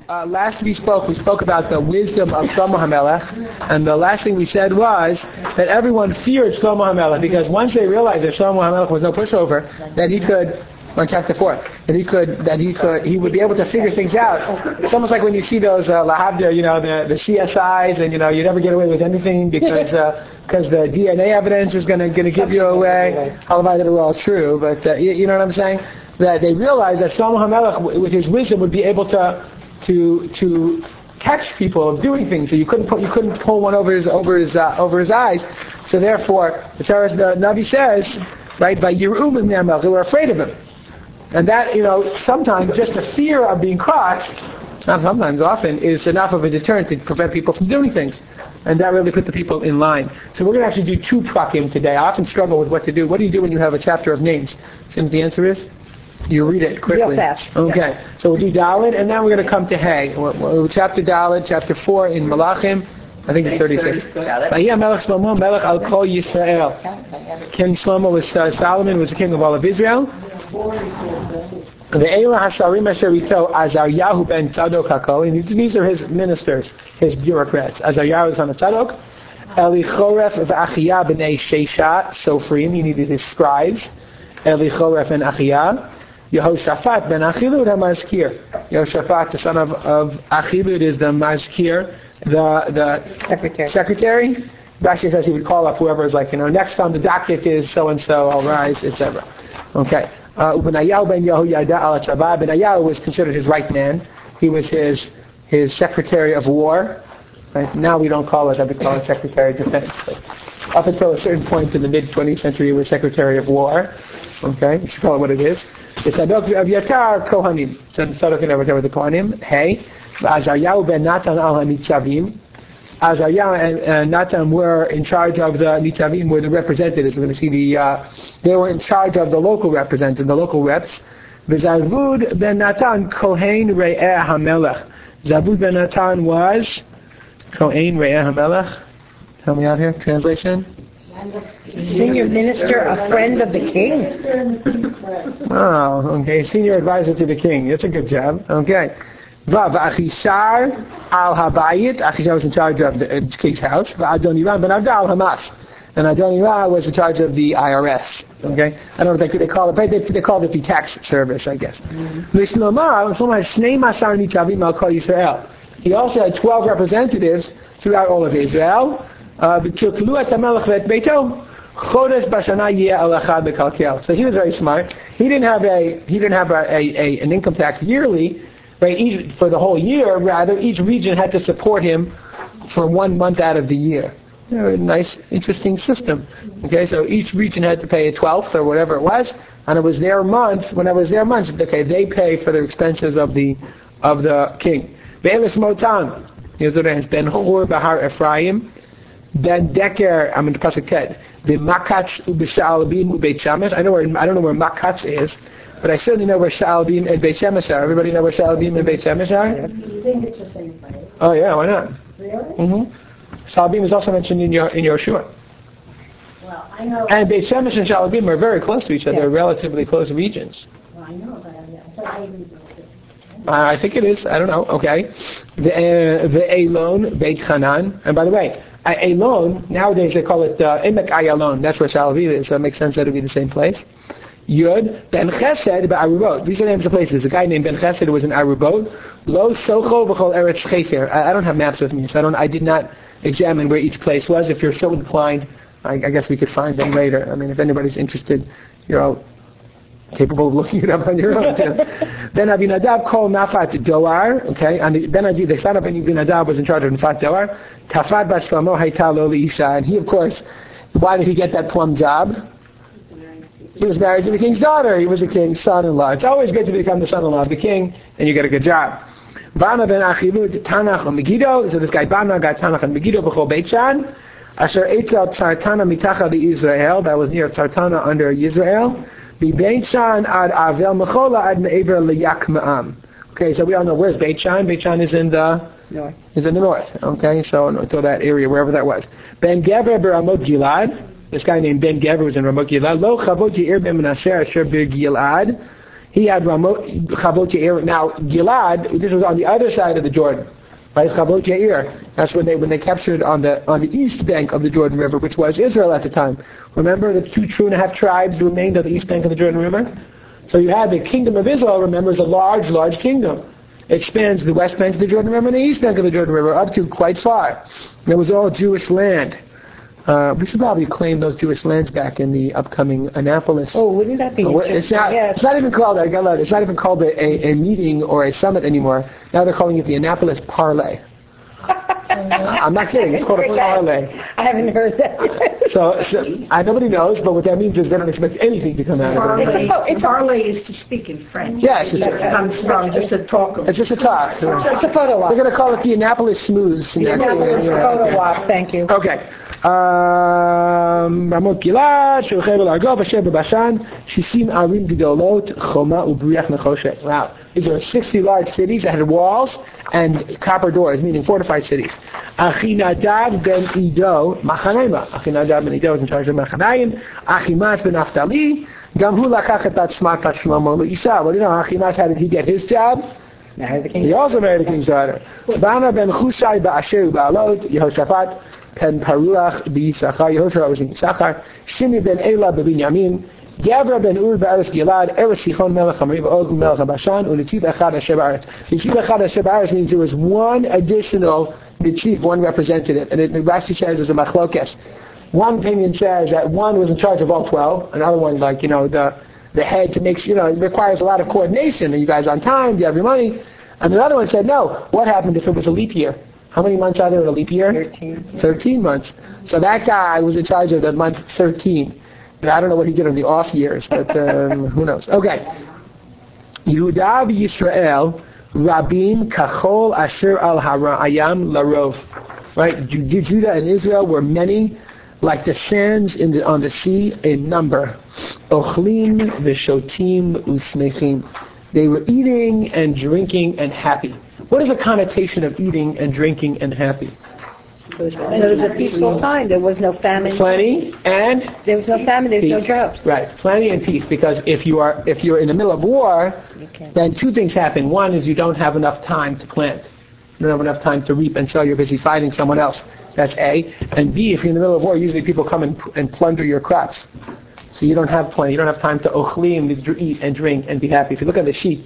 Last we spoke about the wisdom of Shlomo HaMelech, and the last thing we said was that everyone feared Shlomo HaMelech because once they realized that Shlomo HaMelech was no pushover, that he could, on chapter 4, he would be able to figure things out. It's almost like when you see those lahavdil, the CSIs, and you never get away with anything because the DNA evidence is going to give you away. Halavai that are all true, but you know what I'm saying? That they realized that Shlomo HaMelech, with his wisdom, would be able to catch people doing things. So you couldn't pull one over his eyes. So therefore, the Navi says, right, by Yirum Mimnei HaMelech, they were afraid of him. And that, sometimes just the fear of being crushed, not sometimes, often, is enough of a deterrent to prevent people from doing things. And that really put the people in line. So we're going to actually do 2 prakim today. I often struggle with what to do. What do you do when you have a chapter of names? See what the answer is? You read it quickly. Real fast. Okay. Yeah. So we'll do Dalet, and then we're going to come to Hay. Chapter Dalet, chapter 4 in Malachim. I think it's 36. Vayhi Melech Shlomo, Melech al Kol Yisrael. King Shlomo was Solomon was the king of all of Israel. Ve'ela hasharim asher ito Azaryahu ben Tzadok HaKol. And these are his ministers, his bureaucrats. Azaryahu is on the Tzadok. Elichoref v'Achiyah b'nei Sheshat Sofrim. He needed his scribes. Elichoref and Achiyah. Yehoshaphat ben Achilud HaMazkir. Yehoshaphat, the son of Achilud, is the Mazkir, the secretary. Rashi says he would call up whoever is next on the docket is so-and-so, I'll rise, etc. Okay. Benayahu ben Yehoyada al Tzava. Benayahu was considered his right man. He was his secretary of war. Right? Now we don't call it that, we call it secretary of defense. But up until a certain point in the mid-20th century, he was secretary of war. Okay, you should call it what it is. The Tzadok of Yatar Kohanim. So the Tzadok and Avyar the Kohanim. Hey, Azaryahu ben Natan al Nitzavim. Azaryahu and Natan were in charge of the Nitzavim, were the representatives. We're going to see they were in charge of the local representatives, the local reps. Zavud ben Natan Kohen Re'eh HaMelech. Zavud ben Natan was Kohen Re'eh HaMelech. Help me out here. Translation. Senior minister, a friend of the king. Oh, okay. Senior advisor to the king. That's a good job. Okay. Vav Achishar al Habayit. Achishar was in charge of the king's house. Adonirah ben Abdal Hamas. And Adonirah was in charge of the IRS. Okay. I don't know if they call it, but they called it the tax service, I guess. He also had 12 representatives throughout all of Israel. So he was very smart. He didn't have an income tax yearly, right? For the whole year. Rather, each region had to support him for 1 month out of the year. A nice, interesting system. Okay, so each region had to pay a 12th or whatever it was, and it was their month. When it was their month, okay, they pay for the expenses of the king. Be'elis Motan. Ben Hur Bahar Ephraim. Ben Decker, I'm in the pasuk Ted. The Makach u'B'Sha'albim u'Beit Shemesh. I don't know where Makach is, but I certainly know where Sha'albim and Beit Shemesh are. Everybody know where Sha'albim and Beit Shemesh are? You think it's the same place? Oh yeah, why not? Really? Mm-hmm. Sha'albim is also mentioned in Yoshua. Well, I know. And Beit Shemesh and Sha'albim are very close to each other. They're relatively close regions. Well, I know, but I thought maybe I think it is. I don't know. Okay. The Elon Beit Hanan. And by the way, Elon, nowadays they call it Emek Ayalon. That's where Sha'albim is, so it makes sense that it would be the same place. Yud, Ben Chesed, Arubot. These are the names of places. A guy named Ben Chesed was in Arubot. Lo Socho B'chol Eretz Chefer. I don't have maps with me, so I did not examine where each place was. If you're so inclined, I guess we could find them later. I mean, if anybody's interested, you're all capable of looking it up on your own too. Ben Abinadab called Nafat Doar, okay, and the son of Abinadab was in charge of Nafat Doar. Tafat bat Shlomo hayta lo li'isha, and he, of course, why did he get that plum job? He was married to the king's daughter. He was the king's son-in-law. It's always good to become the son-in-law of the king, and you get a good job. Bana ben Achilud Tanach Megiddo. So this guy Bana got Tanach and Megiddo b'chol Beit Shan. Asher Eitel Tzartana mitacha Israel. That was near Tzartana under Israel. Beit Shan ad Avel Mechola ad Me'ever Liyak Ma'am. Okay, so we all know where's Beit Shan. Beit Shan is in the north. Is in the north. Okay, so until that area, wherever that was. Ben Gever b'Ramot Gilad. This guy named Ben Gever was in Ramot Gilad. Lo Chavot Ye'ir ben Menasher Asher bir Gilad. He had Chavot Yair. Now Gilad, this was on the other side of the Jordan, right? Chavot Yair. That's when they captured on the east bank of the Jordan River, which was Israel at the time. Remember, the 2.5 tribes remained on the east bank of the Jordan River. So you had the kingdom of Israel. Remember, is a large kingdom. It spans the west bank of the Jordan River and the east bank of the Jordan River up to quite far. It was all Jewish land. We should probably claim those Jewish lands back in the upcoming Annapolis. Oh, wouldn't that be interesting? It's not even called a meeting or a summit anymore. Now they're calling it the Annapolis Parlay. I'm not kidding. It's called a parlay. I haven't heard that yet. So nobody knows, but what that means is they don't expect anything to come out of it. Parlay is to speak in French. Yes, it comes from just a talk. It's just a talk. It's a photo op. We're going to call it the Annapolis Smooths. The Annapolis photo op. Thank you. Okay. Ramot Gilad, Shulchay B'Largov, Asher B'Bashan, Shisim Arim Gidolot, Choma Ubriach Nechoshet. Wow. These are 60 large cities that had walls and copper doors, meaning fortified cities. Achinadav ben Ido, Machanayma. Achinadav ben Ido is in charge of Machanayim. Achimash ben Naphtali, Gamhu Lakach et Batzmat Shlomo L'Isha. Well, Achimash, how did he get his job? He also married the king's daughter. Bana ben Chusai ba'asher u'ba'alot, Yehoshaphat, Pen Paruach b'Yisachar, Yehoshua was in Yisachar, Shimi ben Ela b'Binyamin, Gavra ben Ur ba'aretz Gilad, Eretz Sichon melech HaMariv, Og melech HaBashan, u'Netziv echad Asher ba'aretz. Netziv echad Asher ba'aretz means there was one additional Netziv, one representative, and Rashi says there's a machlokes. One opinion says that one was in charge of all 12, another one the head to make sure, it requires a lot of coordination. Are you guys on time? Do you have your money? And another one said, no, what happened if it was a leap year? How many months are there in a leap year? 13 months. So that guy was in charge of the month 13. And I don't know what he did on the off years, but who knows. Okay. Yehuda v'Yisrael Rabim Kachol Asher Al Harayam Larov. Right? Judah and Israel were many, like the sands on the sea, in number. Ochlim v'shotim usmechim. They were eating and drinking and happy. What is the connotation of eating and drinking and happy? And it was a peaceful time. There was no famine. Plenty and there was no famine. There was no drought. Right, plenty and peace. Because if you're in the middle of war, then two things happen. One is you don't have enough time to plant. You don't have enough time to reap and sow. You're busy fighting someone else. That's A. And B, if you're in the middle of war, usually people come and plunder your crops. So you don't have plenty. You don't have time to ochlim, to eat and drink and be happy. If you look at the sheet,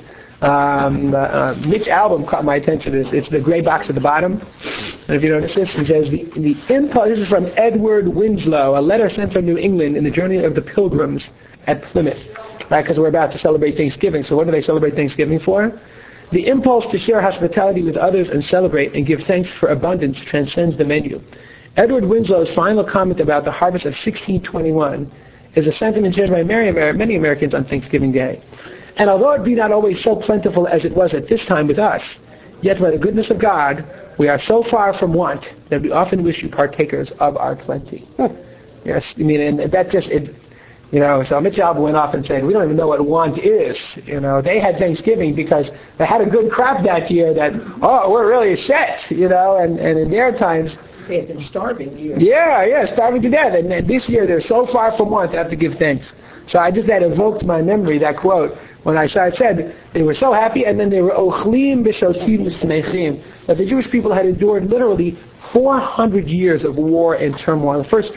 Mitch album caught my attention. It's the gray box at the bottom. And if you notice this, it says the impulse. This is from Edward Winslow, a letter sent from New England in the Journey of the Pilgrims at Plymouth. Right, because we're about to celebrate Thanksgiving. So what do they celebrate Thanksgiving for? The impulse to share hospitality with others and celebrate and give thanks for abundance transcends the menu. Edward Winslow's final comment about the harvest of 1621 is a sentiment shared by many Americans on Thanksgiving Day. And although it be not always so plentiful as it was at this time with us, yet by the goodness of God, we are so far from want that we often wish you partakers of our plenty. Yes, I mean, and that just, so Mitch Albom went off and said, we don't even know what want is. They had Thanksgiving because they had a good crop that year that, we're really set, and in their times, they had been starving years. Yeah, starving to death. And this year they're so far from want to have to give thanks. So that evoked my memory, that quote, when I said they were so happy, and then they were ochlim b'shotim smechim, that the Jewish people had endured literally 400 years of war and turmoil. The first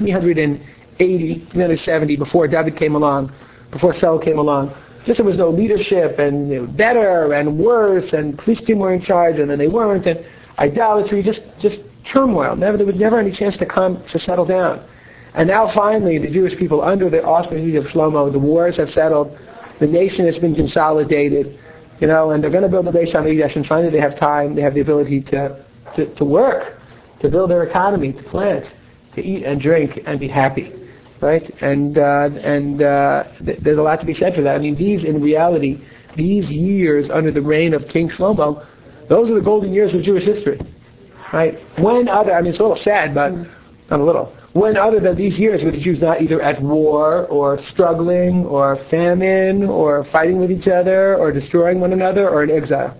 370 before David came along, before Saul came along. Just there was no leadership, and better and worse, and police team were in charge, and then they weren't, and idolatry, just turmoil. There was never any chance to settle down. And now finally, the Jewish people, under the auspices of Shlomo, the wars have settled, the nation has been consolidated, and they're going to build the Beis Hamikdash, and finally they have time, they have the ability to work, to build their economy, to plant, to eat and drink and be happy, right? And there's a lot to be said for that. I mean, these years under the reign of King Shlomo, those are the golden years of Jewish history. Right? It's a little sad, but not a little. When other than these years were the Jews not either at war or struggling or famine or fighting with each other or destroying one another or in exile?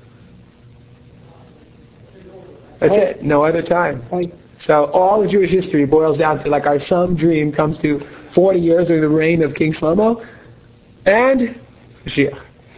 That's it. No other time. So all of Jewish history boils down to our sum dream comes to 40 years of the reign of King Shlomo and Mashiach.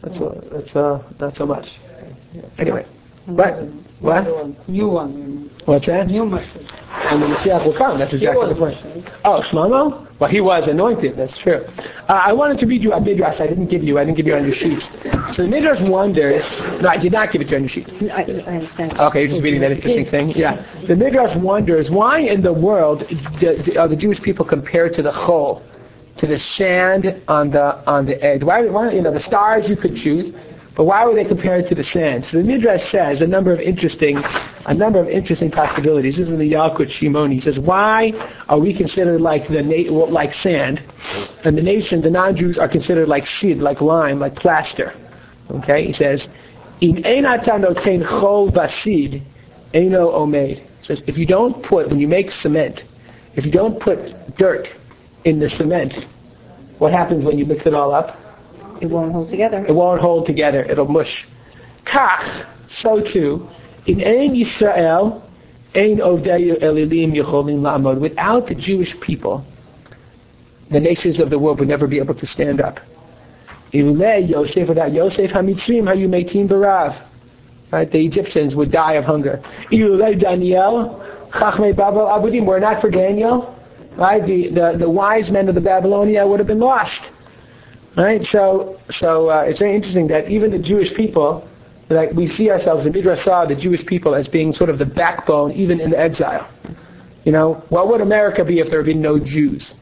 not so much. Anyway, what? New one. What's that? New Mashiach. And the Mashiach will come. That's exactly the point. Oh, Shlomo? Well, he was anointed. That's true. I wanted to read you a midrash. I didn't give you on your sheets. So the midrash wonders. No, I did not give it to you on your sheets. I understand. Okay, you're just reading that interesting thing. Yeah. The midrash wonders why in the world are the Jewish people compared to the chol, to the sand on the edge? Why the stars you could choose, but why were they compared to the sand? So the midrash says a number of interesting possibilities. This is in the Yalkut Shimoni. He says, why are we considered like sand, and the non-Jews are considered like seed, like lime, like plaster? Okay, he says, in einata noten chol vasid, eino omed. He says, if you don't put, when you make cement, if you don't put dirt in the cement, what happens when you mix it all up? It won't hold together. It won't hold together. It'll mush. Kach, so too, in Ein Yisrael, Ein Ovdei Elilim Yecholim La'amod. Without the Jewish people, the nations of the world would never be able to stand up. Ilulei Yosef, without Yosef, HaMitzrim, Hayumetim Barav. Right? The Egyptians would die of hunger. Ilulei Daniel, Chachmei Babel Abudim. Were it not for Daniel, right? The wise men of the Babylonia would have been lost. Right? So it's very interesting that even the Jewish people, like we see ourselves, the Midrash saw the Jewish people as being sort of the backbone, even in exile. What would America be if there had been no Jews?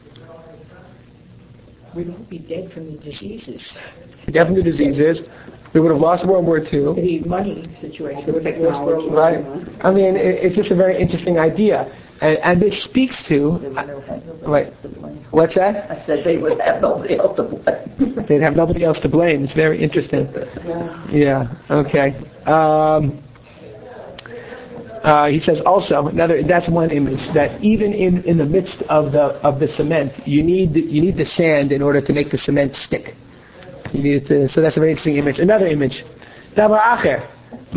We would be dead from the diseases. Dead from the diseases. We would have lost World War II. The money situation. Technology. Right. I mean, it's just a very interesting idea. And this speaks to... Right. What's that? I said they would have nobody else to blame. They'd have nobody else to blame. It's very interesting. Yeah. Okay. He says also that's one image, that even in the midst of the cement, you need the sand in order to make the cement stick. You need it to, so that's a very interesting image. Another image. Davar acher.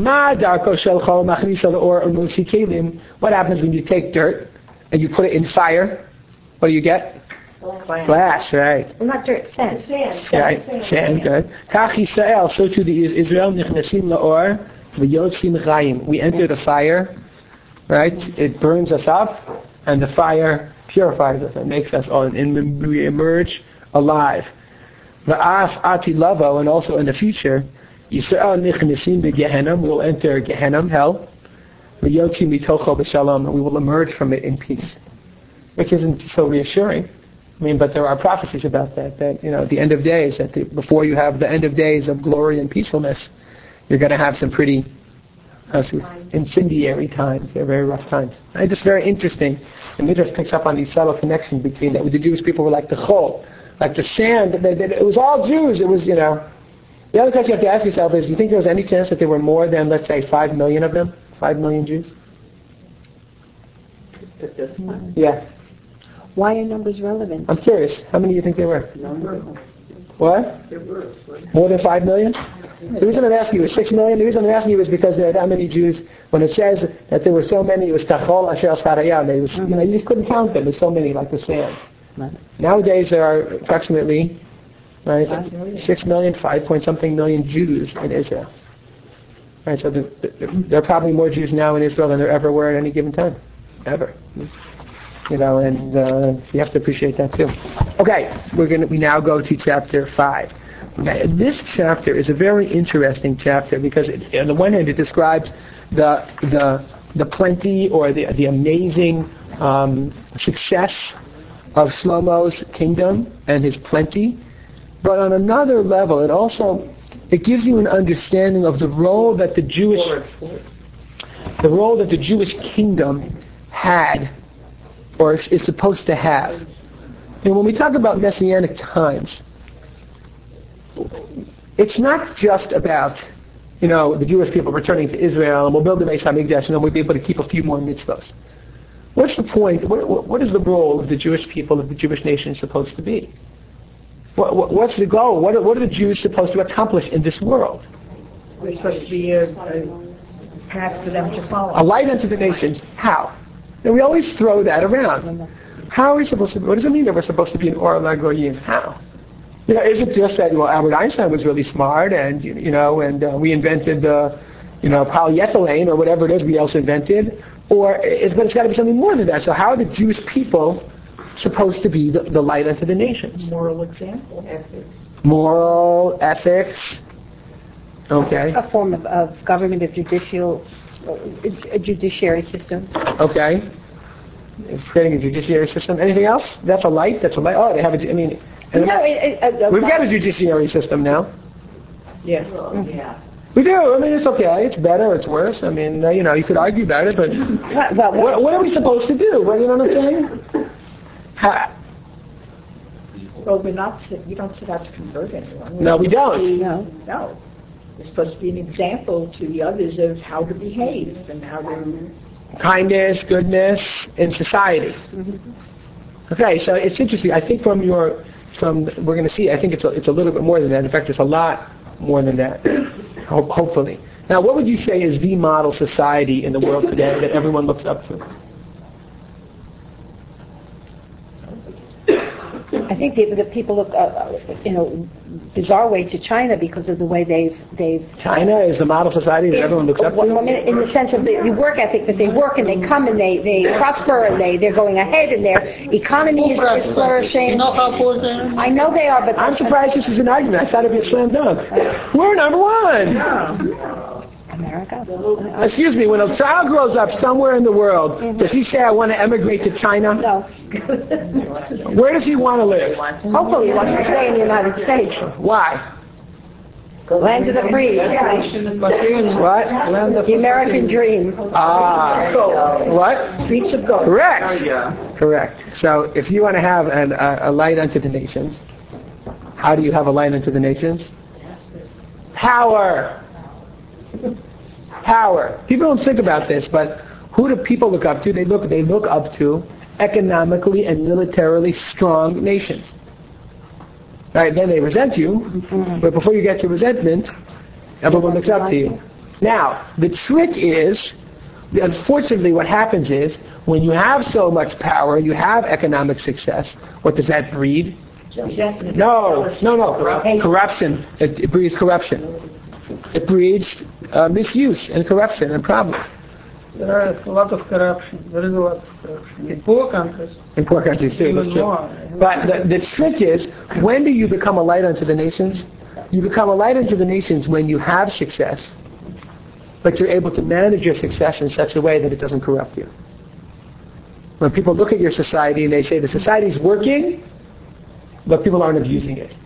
What happens when you take dirt and you put it in fire? What do you get? Glass, right? Well, not dirt, sand. Right, sand, good. Kach Yisrael, so too the Israel nichnasim la'or v'yotzim chayim. We enter the fire, right? It burns us up, and the fire purifies us and makes us all, and we emerge alive. V'af ati lavo, and also in the future, Yisrael nichnasim b'Gehenna, will enter Gehenna, hell. V'yotzim mitocho b'shalom, and we will emerge from it in peace. Which isn't so reassuring. I mean, but there are prophecies about that at the end of days, before you have the end of days of glory and peacefulness, you're going to have some pretty incendiary times. They're very rough times. And it's just very interesting. The Midrash picks up on these subtle connections between that. The Jewish people were like the chol, like the sand. It was all Jews. It was, The other question you have to ask yourself is, do you think there was any chance that there were more than, let's say, 5 million of them? 5 million Jews? Yeah. Why are numbers relevant? I'm curious. How many do you think there were? Number. What? More than 5 million? The reason I'm asking you is 6 million. The reason I'm asking you is because there are that many Jews. When it says that there were so many, it was tachol asher askarayah. You just couldn't count them. There's so many, like the sand. Right. Nowadays there are approximately 6 million, 5 point something million Jews in Israel. Right. So there are probably more Jews now in Israel than there ever were at any given time, ever. And so you have to appreciate that too. Okay, we now go to chapter 5. Okay, this chapter is a very interesting chapter because on the one hand it describes the plenty or the amazing success of Shlomo's kingdom and his plenty, but on another level it gives you an understanding of the role that the Jewish kingdom had, or is supposed to have. And when we talk about Messianic times, it's not just about, the Jewish people returning to Israel, and we'll build the Beis HaMikdash, and then we'll be able to keep a few more mitzvahs. What's the point? What is the role of the Jewish people, of the Jewish nation supposed to be? What's the goal? What are the Jews supposed to accomplish in this world? We're supposed to be a path for them to follow. A light unto the nations. How? And we always throw that around. How are we supposed to? What does it mean that we're supposed to be an or lagoyim? How? Is it just that Albert Einstein was really smart and we invented the polyethylene or whatever it is we else invented, but it's got to be something more than that. So how are the Jewish people supposed to be the light unto the nations? Moral example. Ethics. Moral ethics. Okay. A form of government, a judiciary system. Okay. It's creating a judiciary system. Anything else? That's a light. Oh, they have we've got a judiciary system now. Yeah. We do. It's okay. It's better. It's worse. You could argue about it, but what are we supposed to do? You know what I'm saying? Well, you don't set out to convert anyone. No, we don't. No. It's supposed to be an example to the others of how to behave and how to... Kindness, goodness in society. Mm-hmm. Okay, so it's interesting. I think we're going to see, I think it's a little bit more than that. In fact, it's a lot more than that, hopefully. Now, what would you say is the model society in the world today that everyone looks up to? I think the people look, bizarre way to China because of the way they've. China is the model society that everyone looks up to. In the sense of the work ethic, that they work and they come and they prosper and they're going ahead and their economy is flourishing. You know how poor they are? I know they are, but I'm surprised this is an argument. I thought it'd be a slam dunk. We're number one. America. Excuse me, when a child grows up somewhere in the world, does he say, I want to emigrate to China? No. Where does he want to live? Hopefully he wants to stay in the United States. Why? Land of the free. What? The American dream. What? Streets of gold. Correct. So if you want to have a light unto the nations, how do you have a light unto the nations? Power. People don't think about this, but who do people look up to? They look up to economically and militarily strong nations. Right? Then they resent you, but before you get to resentment, everyone looks up to you. Now, the trick is, unfortunately what happens is, when you have so much power and you have economic success, what does that breed? No. Corruption. It breeds corruption. It breeds misuse and corruption and problems. There are a lot of corruption. There is a lot of corruption. In poor countries too. That's true. But the trick is, when do you become a light unto the nations? You become a light unto the nations when you have success, but you're able to manage your success in such a way that it doesn't corrupt you. When people look at your society and they say the society's working, but people aren't abusing it.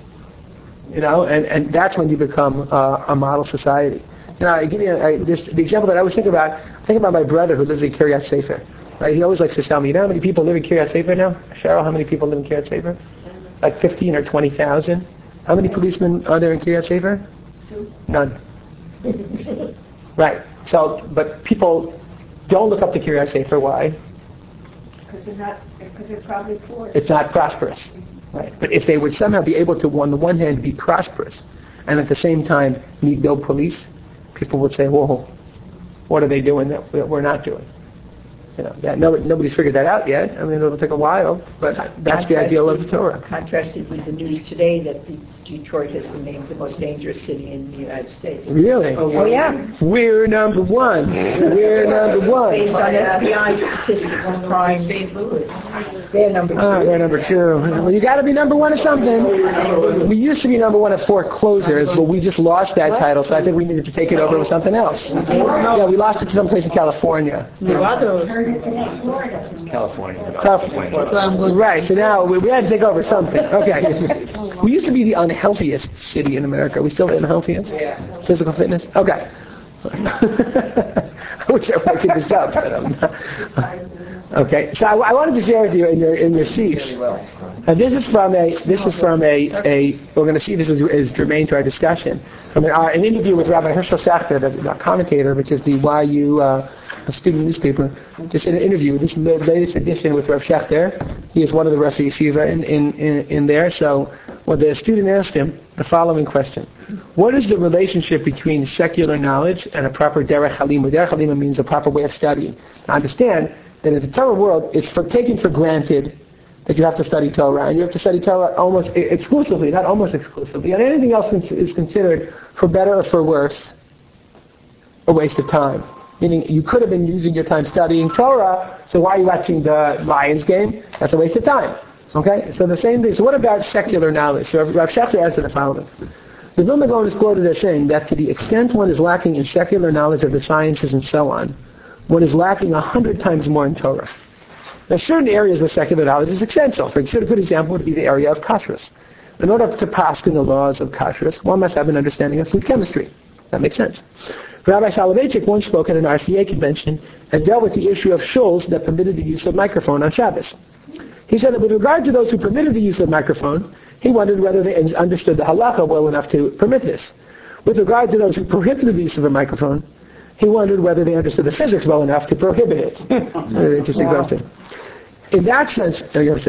And that's when you become a model society. I give you the example that I was thinking about my brother who lives in Kiryat Sefer. Right? He always likes to tell me, how many people live in Kiryat Sefer now? Cheryl, how many people live in Kiryat Sefer? Like 15 or 20,000. How many policemen are there in Kiryat Sefer? None. Right. So, but people don't look up to Kiryat Sefer. Why? Because they're probably poor. It's not prosperous. Right. But if they would somehow be able to, on the one hand, be prosperous, and at the same time need no police, people would say, whoa, what are they doing that we're not doing? Nobody's figured that out yet. It'll take a while, but that's the ideal of the Torah. Contrasted with the news today that Detroit has been named the most dangerous city in the United States. Really? Oh yeah. We're number one. Based on FBI statistics of crime, they're number two. We're number two. Well, you got to be number one at something. We used to be number one at foreclosures, but we just lost that title, so I think we needed to take it over with something else. Yeah, we lost it to someplace in California. California. Right, so now we had to take over something. Okay. We used to be the unhealthiest city in America. Are we still the unhealthiest? Yeah. Physical fitness? Okay. I wish I could keep this up. Okay. So I wanted to share with you in your sheets. And this is from a we're going to see this is germane to our discussion. From an interview with Rabbi Herschel Schachter, the commentator, which is the YU a student newspaper, just in an interview, this latest edition with Rav Schachter. He is one of the Rosh Yeshiva in there. So, the student asked him the following question: what is the relationship between secular knowledge and a proper derech halima? Derech halima means a proper way of studying. Now, understand that in the Torah world, it's taken for granted that you have to study Torah, and you have to study Torah almost exclusively, not almost exclusively, and anything else is considered, for better or for worse, a waste of time. Meaning, you could have been using your time studying Torah, so why are you watching the Lions game? That's a waste of time. Okay? So the same thing. So what about secular knowledge? So Rav Shechter answered the following. The Vilna Gaon is quoted as saying that to the extent one is lacking in secular knowledge of the sciences and so on, one is lacking 100 times more in Torah. Now, certain areas where secular knowledge is essential. For example, a good example would be the area of kashrus. In order to pass in the laws of kashrus, one must have an understanding of food chemistry. That makes sense. Rabbi Soloveitchik once spoke at an RCA convention and dealt with the issue of shuls that permitted the use of microphone on Shabbos. He said that with regard to those who permitted the use of microphone, he wondered whether they understood the halacha well enough to permit this. With regard to those who prohibited the use of a microphone, he wondered whether they understood the physics well enough to prohibit it. Very interesting question. In that sense,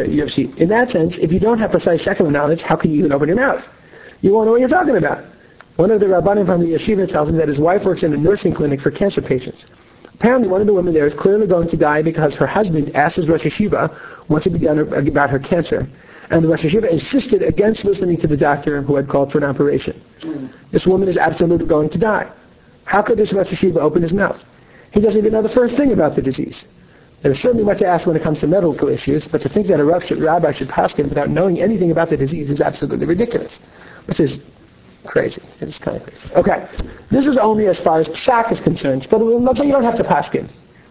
if you don't have precise secular knowledge, how can you even open your mouth? You won't know what you're talking about. One of the rabbanim from the yeshiva tells me that his wife works in a nursing clinic for cancer patients. Apparently, one of the women there is clearly going to die because her husband asked his Rosh Yeshiva what to be done about her cancer, and the Rosh Yeshiva insisted against listening to the doctor who had called for an operation. This woman is absolutely going to die. How could this Rosh Yeshiva open his mouth? He doesn't even know the first thing about the disease. There's certainly much to ask when it comes to medical issues, but to think that a rabbi should paskin without knowing anything about the disease is absolutely ridiculous, which is crazy. It's kind of crazy. Okay, this is only as far as psak is concerned, but you don't have to paskin.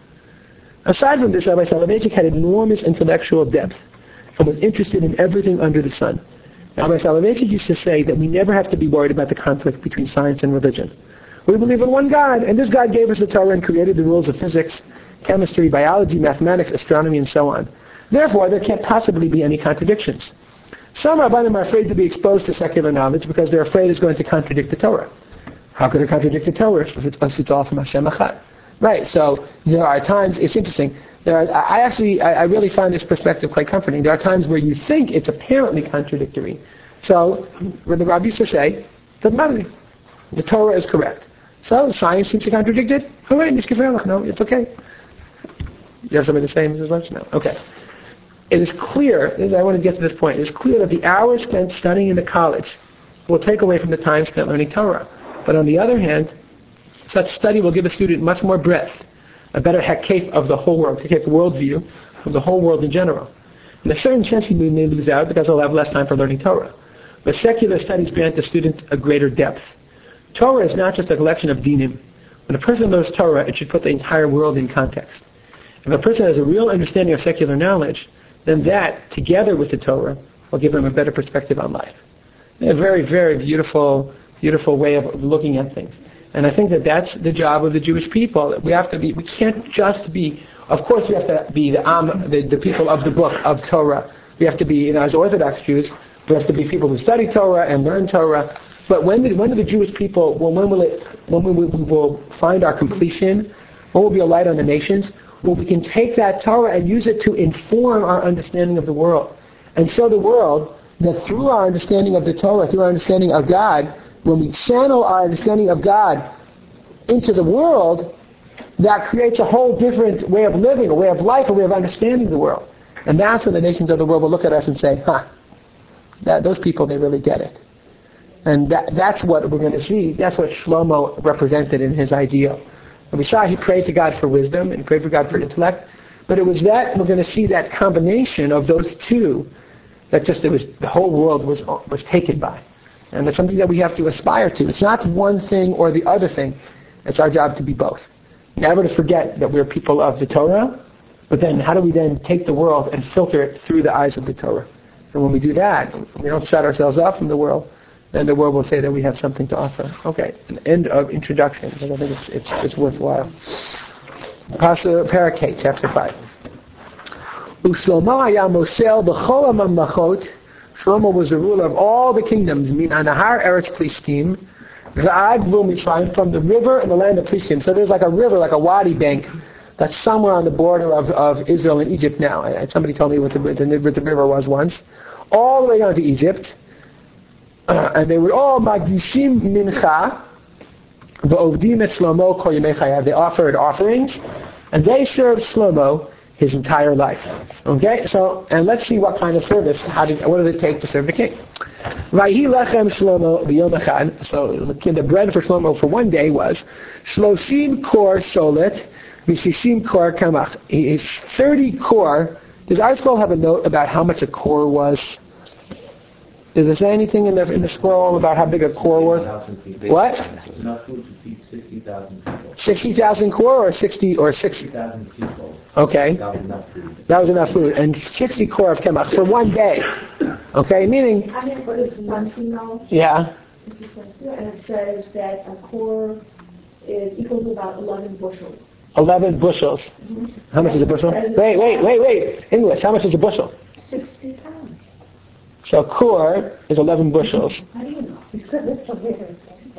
Aside from this, Rabbi Soloveitchik had enormous intellectual depth and was interested in everything under the sun. Rabbi Soloveitchik used to say that we never have to be worried about the conflict between science and religion. We believe in one God, and this God gave us the Torah and created the rules of physics, chemistry, biology, mathematics, astronomy, and so on. Therefore, there can't possibly be any contradictions. Some rabbanim are afraid to be exposed to secular knowledge because they're afraid it's going to contradict the Torah. How could it contradict the Torah if it's all from Hashem Echad? Right, so there are times, it's interesting, I really find this perspective quite comforting. There are times where you think it's apparently contradictory. So, where the rabbi used to say, doesn't matter, the Torah is correct. So, science seems to contradict it. All right, no, it's okay. You have something to say, Mrs. Lunch? No. Okay. It is clear, I want to get to this point, it is clear that the hours spent studying in the college will take away from the time spent learning Torah. But on the other hand, such study will give a student much more breadth, a better hekef of the whole world, hekef worldview of the whole world in general. In a certain sense, he may lose out because he'll have less time for learning Torah. But secular studies grant the student a greater depth. Torah is not just a collection of dinim. When a person knows Torah, it should put the entire world in context. If a person has a real understanding of secular knowledge, then that, together with the Torah, will give him a better perspective on life. A very, very beautiful way of looking at things. And I think that that's the job of the Jewish people. We can't just be, of course we have to be the people of the book of Torah. We have to be, as Orthodox Jews, we have to be people who study Torah and learn Torah. But when do the Jewish people, when we will find our completion, when will be a light on the nations? Well, we can take that Torah and use it to inform our understanding of the world and show the world that through our understanding of the Torah, through our understanding of God, when we channel our understanding of God into the world, that creates a whole different way of living, a way of life, a way of understanding the world. And that's when the nations of the world will look at us and say, those people, they really get it. And that's what we're going to see. That's what Shlomo represented in his ideal. And we saw he prayed to God for wisdom and prayed for God for intellect. But it was that, we're going to see that combination of those two, that the whole world was taken by. And it's something that we have to aspire to. It's not one thing or the other thing. It's our job to be both. Never to forget that we're people of the Torah, but then how do we then take the world and filter it through the eyes of the Torah? And when we do that, we don't shut ourselves off from the world, then the world will say that we have something to offer. Okay, an end of introduction, because I think it's worthwhile. Parakeh, chapter 5. Ushlomo haya moshel b'chol hamamlachot. Shlomo was the ruler of all the kingdoms, min anahar eretz Plishtim, v'ad gvul Mitzrayim, from the river and the land of Plishtim. So there's like a river, like a wadi bank, that's somewhere on the border of Israel and Egypt now. Somebody told me what the river was once. All the way down to Egypt. And they were all magdishim mincha, v'ovdim et Shlomo kol yemei chayav. They offered offerings, and they served Shlomo his entire life. Okay, so, and let's see what kind of service, what does it take to serve the king? Vayhi lechem Shlomo b'yom echad. So the bread for Shlomo for one day was shloshim kor solet v'shishim kor kamach. It's 30 kor. Does our scroll have a note about how much a kor was? Does it say anything in the scroll about how big a kor was? What? Enough food to feed 60,000 people. 60,000 kor or 60 or 60? 60,000 people. Okay. That was enough food. That was enough food. And 60 kor of kemach for one day. Okay, meaning... I mean, what is one female? Yeah. And it says that a core is equal to about 11 bushels. 11 bushels. Mm-hmm. How much is a bushel? Wait. English, how much is a bushel? 60 pounds. So kor is 11 bushels. How do you know? You said it's a bushel.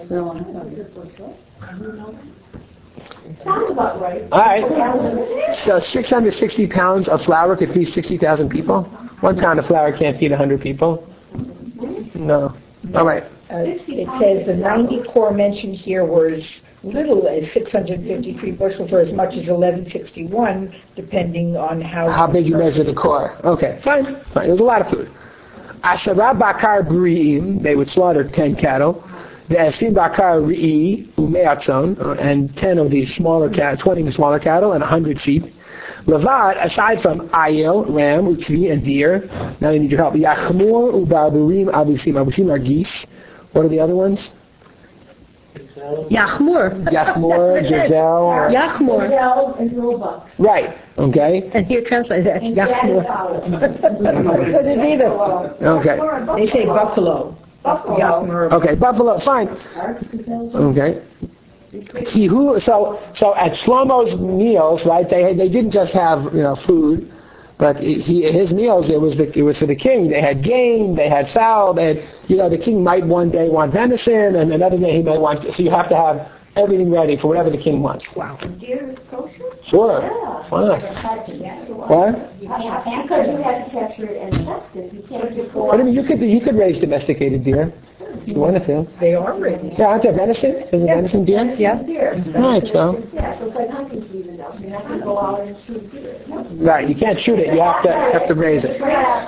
Sounds about right. All right. So 660 pounds of flour could feed 60,000 people? 1 pound of flour can't feed 100 people? No. All right. It says the 90 kor mentioned here were as little as 653 bushels or as much as 1161, depending on how big you measure the kor. Okay, fine. It was a lot of food. Asherah bakar bri'im, they would slaughter 10 cattle. The Esim bakar ri'i umeatzon, and 10 of these smaller cattle, 20 smaller cattle, and 100 sheep. Levad, aside from ayil, ram, ukri, and deer. Now I need your help. Yachmur ubarburim abusim. Abusim are geese. What are the other ones? Yachmur, Giselle. Yachmur. Gazelle and roebuck. Right. Okay. And here translated as And Yachmur. Couldn't either. Okay. They say buffalo. Buffalo. Okay. Buffalo. Fine. Okay. So at Shlomo's meals, right? They didn't just have food, but his meals it was for the king. They had game, they had fowl. They had the king might one day want venison, and another day he might want. So you have to have everything ready for whatever the king wants. Wow. Deer is kosher? Sure. Yeah. Fine. What? Because you have to capture it and test it. You can't just go What do you mean? You could raise domesticated deer if you wanted to. They are ready. Yeah, aren't there venison? Is there venison deer? Yeah. deer. Right. So. Yeah, so it's like hunting season now. So you have to go out and shoot deer. Right. You can't shoot it. You have to raise it.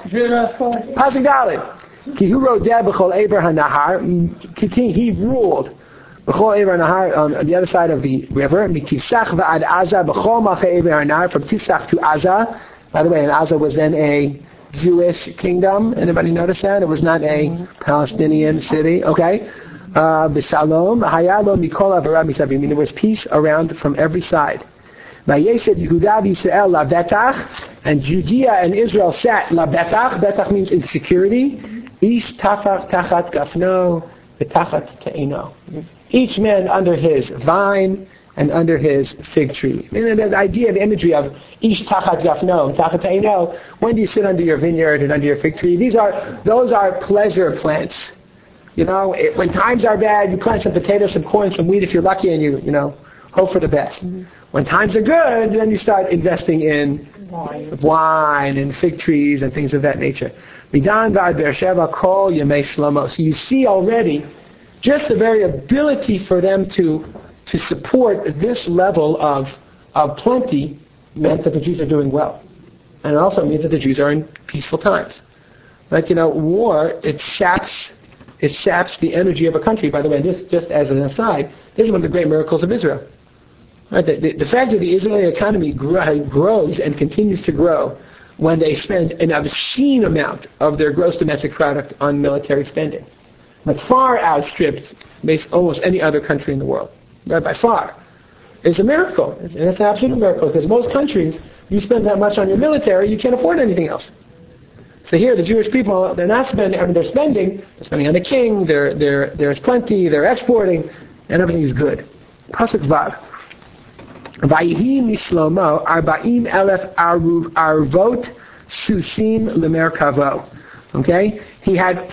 Pasuk Dalet. Ki hu rodeh b'chol eber hanahar. He ruled b'chol eber hanahar on the other side of the river. Mitisach v'ad Aza b'chol malchei eber hanahar, from Tisach to Aza. By the way, and Aza was then a Jewish kingdom. Anybody notice that? It was not a Palestinian city. Okay. B'shalom hayalo mikol avara misavim. There was peace around from every side. Vayesed Yehuda v'Yisrael lavetach, and Judea and Israel sat labetach. Betach means in security. Ish tafach tachat gafno v'tachat te'ino. Each man under his vine and under his fig tree. And the idea, the imagery of ish tachat gafno, tachat te'ino. When do you sit under your vineyard and under your fig tree? Those are pleasure plants. When times are bad, you plant some potatoes, some corn, some wheat if you're lucky, and you hope for the best. Mm-hmm. When times are good, then you start investing in wine and fig trees and things of that nature. Midan v'ad Beersheva kol yemei Shlomo. So you see already just the very ability for them to support this level of plenty meant that the Jews are doing well. And it also means that the Jews are in peaceful times. Like, war, it saps the energy of a country. By the way, this, just as an aside, this is one of the great miracles of Israel. Right? The fact that the Israeli economy grows and continues to grow when they spend an obscene amount of their gross domestic product on military spending, like far outstrips almost any other country in the world, right, by far, is a miracle. And it's an absolute miracle, because most countries, you spend that much on your military, you can't afford anything else. So here, the Jewish people, they're not spending. They're spending on the king. There's plenty. They're exporting, and everything's good. Pasuk Vav. Vayihi mishlomo 40,000 arvot susim lemerkavo. Okay, he had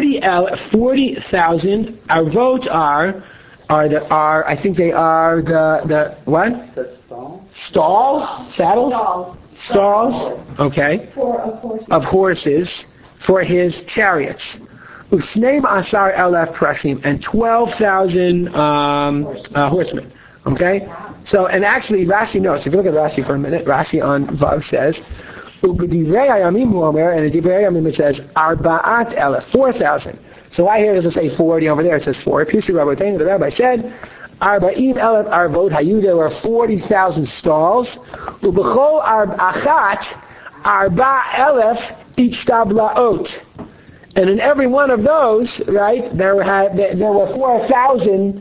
40,000 arvot are I think they are the what? The Stalls, saddles. Stalls, okay, of horses for his chariots. Usneim asar elef prashim, and 12,000 horsemen. Okay? So, and actually Rashi notes, if you look at Rashi for a minute, Rashi on Vav says, and in Divrei Hayamim it says, Arba'at Elef, 4,000. So why here does it say 40? Over there it says 4. Pisu Rabbeinu, the rabbi said, Arba'im Elef Arvot Hayu, there were 40,000 stalls. Ubechol Achat, Arba Elef Ichtablaot. And in every one of those, right, there were 4,000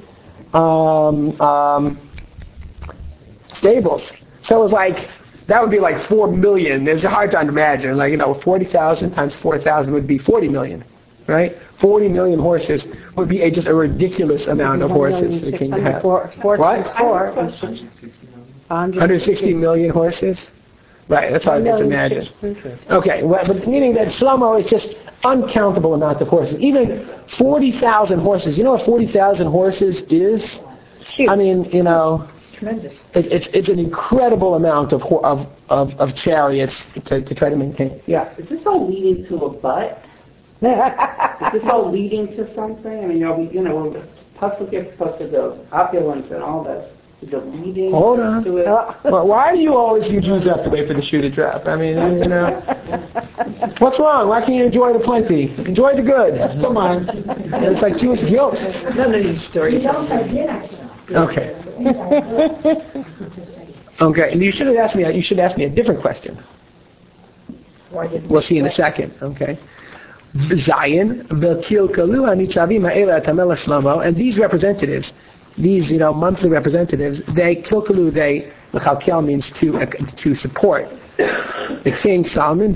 stables. So it was like, that would be like 4 million. It's hard to imagine. 40,000 times 4,000 would be 40 million, right? 40 million horses would be just a ridiculous amount of horses for the king to have. What? 160 million horses? Right, that's hard to imagine. Okay, but meaning that Shlomo is just uncountable amount of horses. Even 40,000 horses. You know what 40,000 horses is? Huge. I mean, Tremendous. It's an incredible amount of chariots to try to maintain. Yeah. Is this all leading to a butt? Is this all leading to something? I mean, Pasuk is supposed to go opulence and all this. Is it leading Hold on. to it? Well, why do you always you Jews have to wait for the shoe to drop? I mean, what's wrong? Why can't you enjoy the plenty? Enjoy the good. Come on. It's like Jewish guilt. None of these stories. Okay. Okay. And you should ask me a different question. We'll see in a second. Okay. Zion, and these representatives, these monthly representatives, Lechalkel means to support the king Solomon.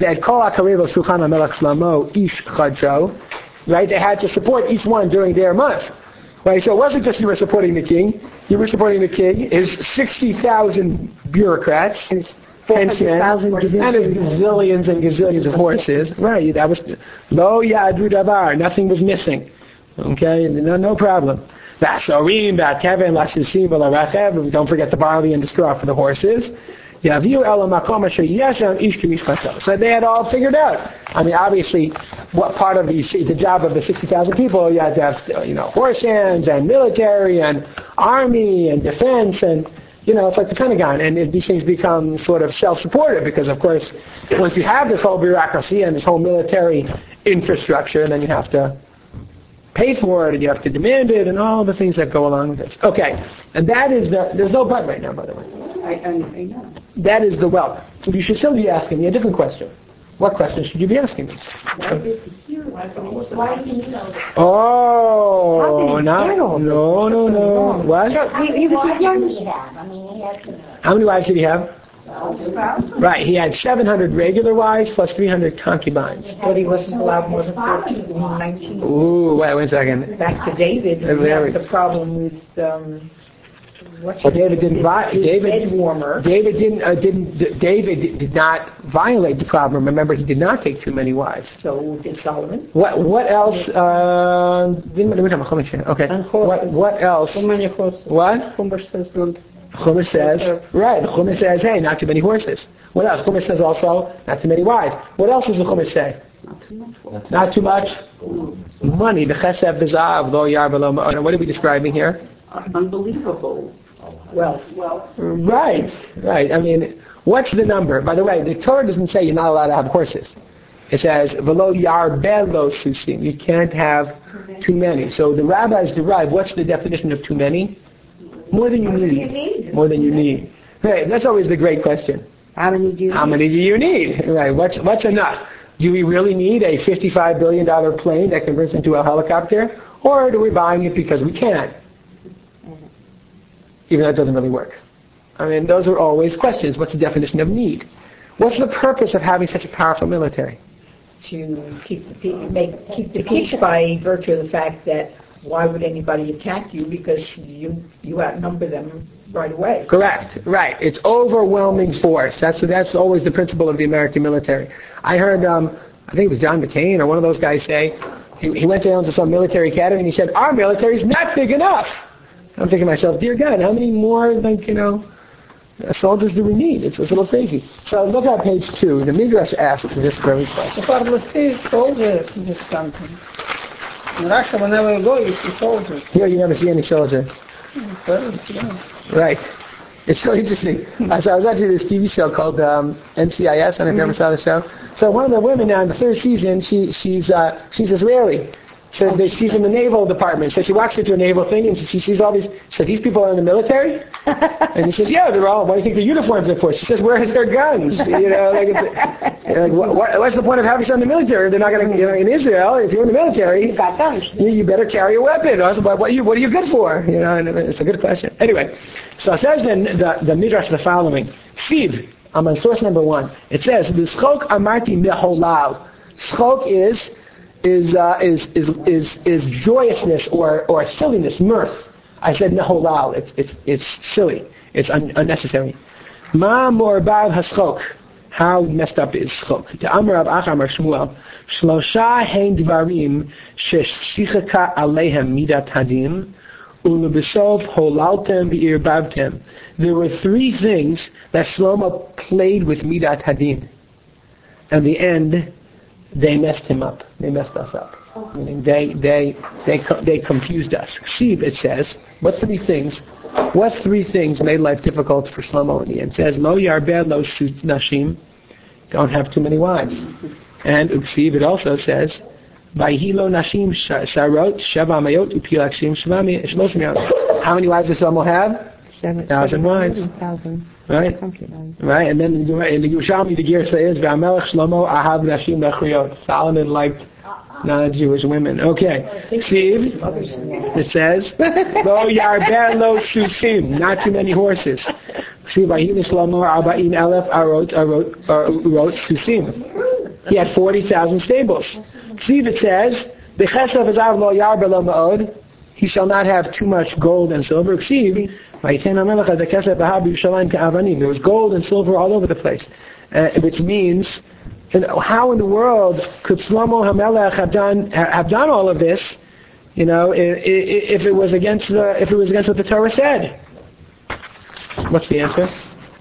Right? They had to support each one during their month. Right? So it wasn't just you were supporting the king. You were supporting the king, his 60,000 bureaucrats, henchmen, and his gazillions and gazillions of horses. Right? That was lo yadu davar. Nothing was missing. Okay? No problem. Don't forget the barley and the straw for the horses. So they had all figured out. I mean, obviously, what part of the job of the 60,000 people, you had to have, horse hands and military and army and defense and, it's like the Pentagon. And these things become sort of self-supportive because, of course, once you have this whole bureaucracy and this whole military infrastructure, then you have to pay for it and you have to demand it and all the things that go along with this. Okay, and that is there's no but right now, by the way. I know. That is the wealth. So you should still be asking me a different question. What question should you be asking me? Why do you know that? Oh, no. What? How many wives did he have? Right, he had 700 regular wives plus 300 concubines. But he wasn't allowed more than 14, 19. Ooh, wait a second. Back to David, we have the problem with David didn't. bed warmer. David did not violate the problem. Remember, he did not take too many wives. So did Solomon. What else? Okay. What else? What? Chumash says, right, the Chumash says, hey, not too many horses. What else? Chumash says also, not too many wives. What else does the Chumash say? Not too much money. The chesed v'zav lo yar v'lo ma'or. What are we describing here? Unbelievable. Well, Right. I mean, what's the number? By the way, the Torah doesn't say you're not allowed to have horses. It says, v'lo yar lo susim. You can't have too many. So the rabbis derive, what's the definition of too many? More than you need. More than you need. Right, that's always the great question. How many do you need? Right, what's enough? Do we really need a $55 billion plane that converts into a helicopter? Or are we buying it because we can? Even though it doesn't really work. I mean, those are always questions. What's the definition of need? What's the purpose of having such a powerful military? to keep the peace by virtue of the fact that why would anybody attack you because you outnumber them right away. Correct. Right. It's overwhelming force. That's always the principle of the American military. I heard, I think it was John McCain or one of those guys say, he went down to some military academy and he said, our military's not big enough. I'm thinking to myself, dear God, how many more, soldiers do we need? It's a little crazy. So look at page 2. The Midrash asks this very question. If I will see soldiers in this country. In Russia, whenever you go, you see soldiers. Here you never see any soldiers. Right. It's so interesting. So I was watching this TV show called NCIS. I don't know if you ever saw the show. So one of the women now in the third season, she's Israeli. So she's in the naval department. So she walks into a naval thing and she sees all these. So these people are in the military. And he says, "Yeah, they're all. What do you think their uniforms are for?" She says, "Where is their guns? What's the point of having some in the military? They're not going to. In Israel, if you're in the military, You got guns. you better carry a weapon. What are you good for? And it's a good question. Anyway, so it says then the midrash the following. Siv, I'm on source number 1. It says, "L'schok amarti meholal." Schok is joyousness or silliness, mirth. I said meholal. It's silly. It's unnecessary. Ma morbav haschok. How messed up is schok? The Amar of Achar Shmuel. Shlosha hein dvarim sheshichaka aleihem midat hadim ulubisov holaltem v'irbavtem. There were 3 things that Shlomo played with midat hadin. And the end, they messed him up. They messed us up. Meaning they confused us. Shiv, it says, what 3 things made life difficult for Shlomo in the end? It says, Lo yarbeh lo nashim, don't have too many wives. And Uksiv, it also says, Vayhi lo nashim sharot sheva mayot upilakshim shvami shloshim yot. How many wives does Shlomo have? 1,000 wives. 7,000. Right? Right, and then in the Yerushalmi, the Ger says, V'amelech Shlomo ahav nashim nachriot. Solomon liked non-Jewish women. Okay. Steve, it says, Lo yarbeh lo susim, not too many horses. See, Vayhi Shlomo arba'in elef arot susim. He had 40,000 stables. See, it says, B'chesav azav lo yarbeh lo ma'od. He shall not have too much gold and silver. See, there was gold and silver all over the place, which means, how in the world could Shlomo HaMelech have done all of this? If it was against what the Torah said. What's the answer?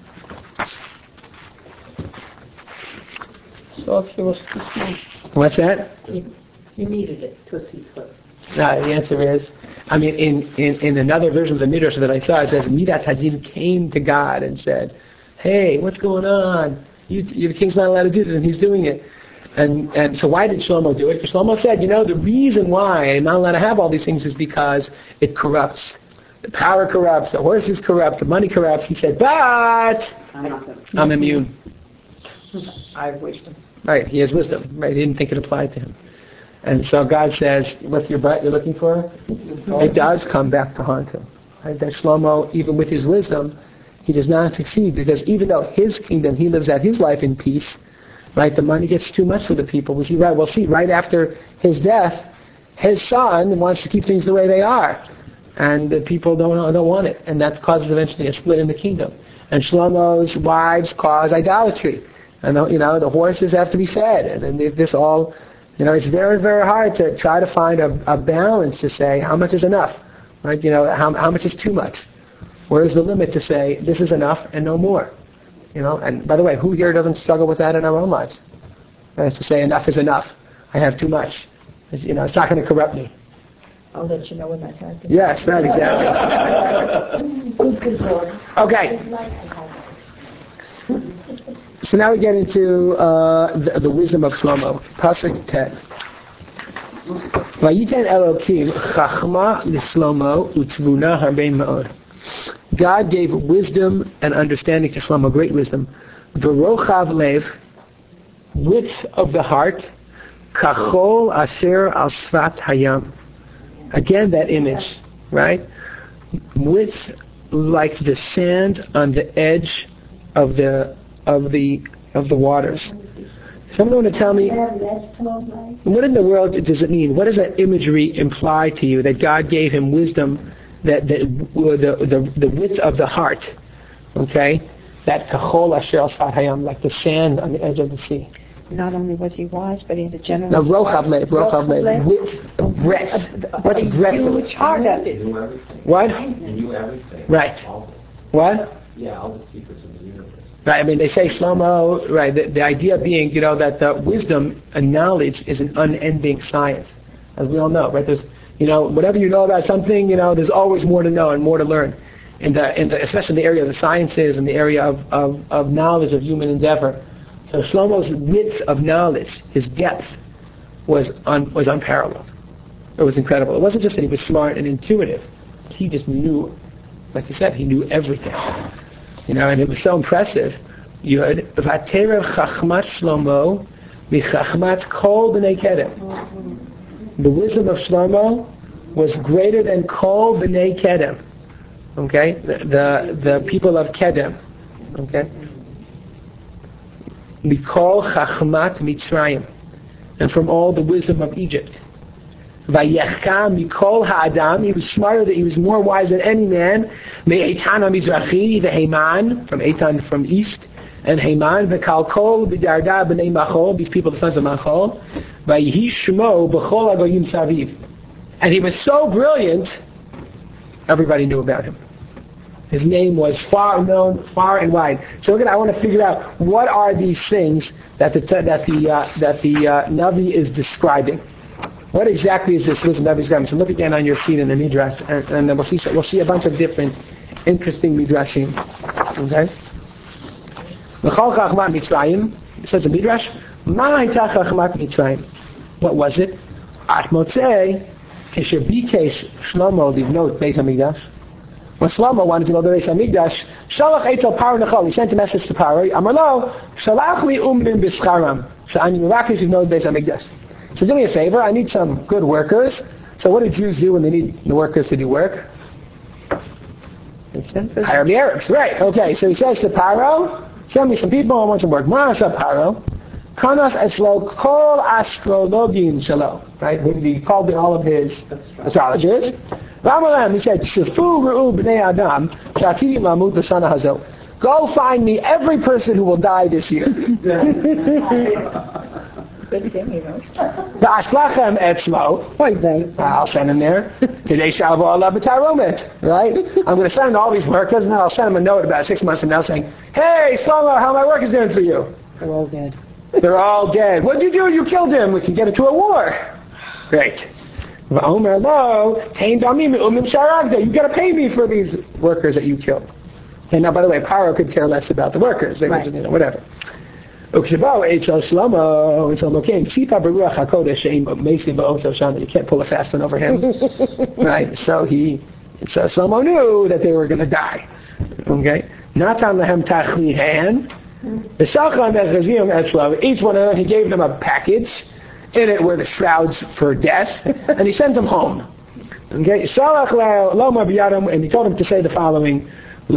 So he was too small. What's that? He needed it. The answer is, in another version of the Midrash that I saw, it says, Midat Hadin came to God and said, "Hey, what's going on? The king's not allowed to do this," and he's doing it. And so why did Shlomo do it? Because Shlomo said, the reason why I'm not allowed to have all these things is because it corrupts. The power corrupts, the horses corrupt, the money corrupts. He said, but I'm immune. I have wisdom. Right, he has wisdom. Right, he didn't think it applied to him. And so God says, what's your butt you're looking for? It does come back to haunt him. Right? That Shlomo, even with his wisdom, he does not succeed because even though his kingdom, he lives out his life in peace, right? The money gets too much for the people. We'll see right after his death, his son wants to keep things the way they are. And the people don't want it. And that causes eventually a split in the kingdom. And Shlomo's wives cause idolatry. And the horses have to be fed. And then this all... it's very, very hard to try to find a balance to say how much is enough, right? How much is too much? Where's the limit to say this is enough and no more? And by the way, who here doesn't struggle with that in our own lives? Right? To say enough is enough. I have too much. It's not going to corrupt me. I'll let you know when that happens. Yes, right, exactly. Good Lord. Okay. So now we get into the wisdom of Shlomo. Pasuk 10. Vayiten Elokim chachma l'Shlomo u'tzvuna harbein ma'od. God gave wisdom and understanding to Shlomo, great wisdom. V'rochav lev, width of the heart, kachol asher al sfat hayam. Again, that image, right? Width like the sand on the edge of the waters. Someone want to tell me, what in the world does it mean? What does that imagery imply to you? That God gave him wisdom, that the width of the heart, okay? That kachol asher al sfat hayam, like the sand on the edge of the sea. Not only was he wise, but he had a generous No, rochav lev, width, breadth. What's breadth? huge heart of it. He knew everything. What? He knew everything. Right. All this. What? Yeah, all the secrets of the universe. Right, they say Shlomo, right, the idea being, that the wisdom and knowledge is an unending science. As we all know, right? There's, whatever you know about something, there's always more to know and more to learn. especially in the area of the sciences and the area of knowledge of human endeavor. So Shlomo's width of knowledge, his depth, was unparalleled. It was incredible. It wasn't just that he was smart and intuitive. He just knew, like you said, he knew everything. And it was so impressive. You heard, V'aterev chachmat Shlomo michachmat kol b'nei Kedem. The wisdom of Shlomo was greater than kol b'nei Kedem. Okay? The people of Kedem. Okay? Mikol chachmat Mitzrayim. And from all the wisdom of Egypt. Vayechka mikol ha'adam. He was smarter, he was more wise than any man. Me'etan ha'mizrachi, the Haman, from Eitan from east. And Haman, v'kalkol b'darda b'nei Machol, these people, the sons of Machol. Vayhi shmo b'chol hagoyim saviv. And he was so brilliant, everybody knew about him. His name was far known, far and wide. So I want to figure out what are these things that the Navi is describing. What exactly is this wisdom Navi is describing? So look again on your sheet in the Midrash, and then we'll see a bunch of different interesting Midrashim. Okay. L'chol chachmat Mitzrayim, it says in Midrash, Ma hayta chachmat Mitzrayim. What was it? At Motzei, Bikesh Shlomo livnot Beit HaMikdash. When Shlomo wanted to go to Beit HaMikdash, Shalach Eitel Paro Nechol, he sent a message to Paro, Amar lo, Shalach li umrim b'scharam, she'ani merakish livnot Beit HaMikdash. So do me a favor, I need some good workers. So what do Jews do when they need the workers to do work? Hire the Arabs, right? Okay, so he says to Paro, send me some people, I want some work. Ma'asha Paro, Kanas Eslo Kol Astrologin Shalo. Right? He called in all of his astrologers. Ramalam, he said, Shafu Ru'u B'nei Adam, Shatiri Mamut B'Shana Hazo. Go find me every person who will die this year. Good thing, V'ashlachem etzlo. I'll send him there. Today shall Allah b'taromet. Right? I'm going to send all these workers, and then I'll send them a note about 6 months from now saying, "Hey, Shlomo, how my work is doing for you?" They're all dead. They're all dead. What did you do? You killed him. We can get into a war. Great. V'omer lo, tein damim umim sharagda. You got to pay me for these workers that you killed. And now, by the way, Paro could care less about the workers. They were just, whatever. You can't pull a fast one over him. Right? So Shlomo knew that they were going to die. Okay? Natan lehem tachlihan. Each one of them, he gave them a package. In it were the shrouds for death. And he sent them home. Okay? And he told them to say the following.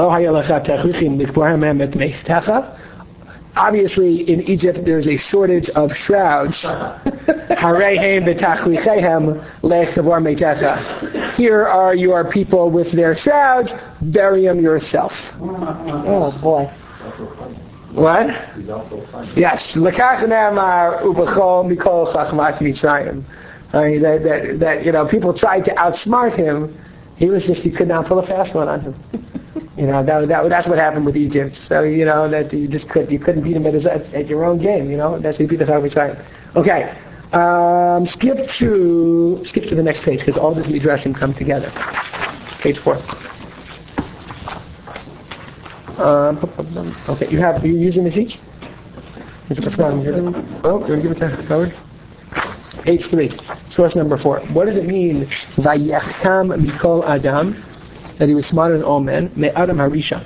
Obviously, in Egypt, there's a shortage of shrouds. Here are your people with their shrouds. Bury them yourself. Oh boy. What? Yes. That people tried to outsmart him. He could not pull a fast one on him. That's what happened with Egypt. So, that you couldn't beat him at your own game, That's how you beat the Chacham Mitzrayim. Okay. Skip to the next page, because all this Midrashim come together. Page 4. Okay, you're using the sheets? Oh, you're going to give it to Howard? Page 3, source number 4. What does it mean, Vayechkam Mikol Adam? That he was smarter than all men. Me Adam Harisha.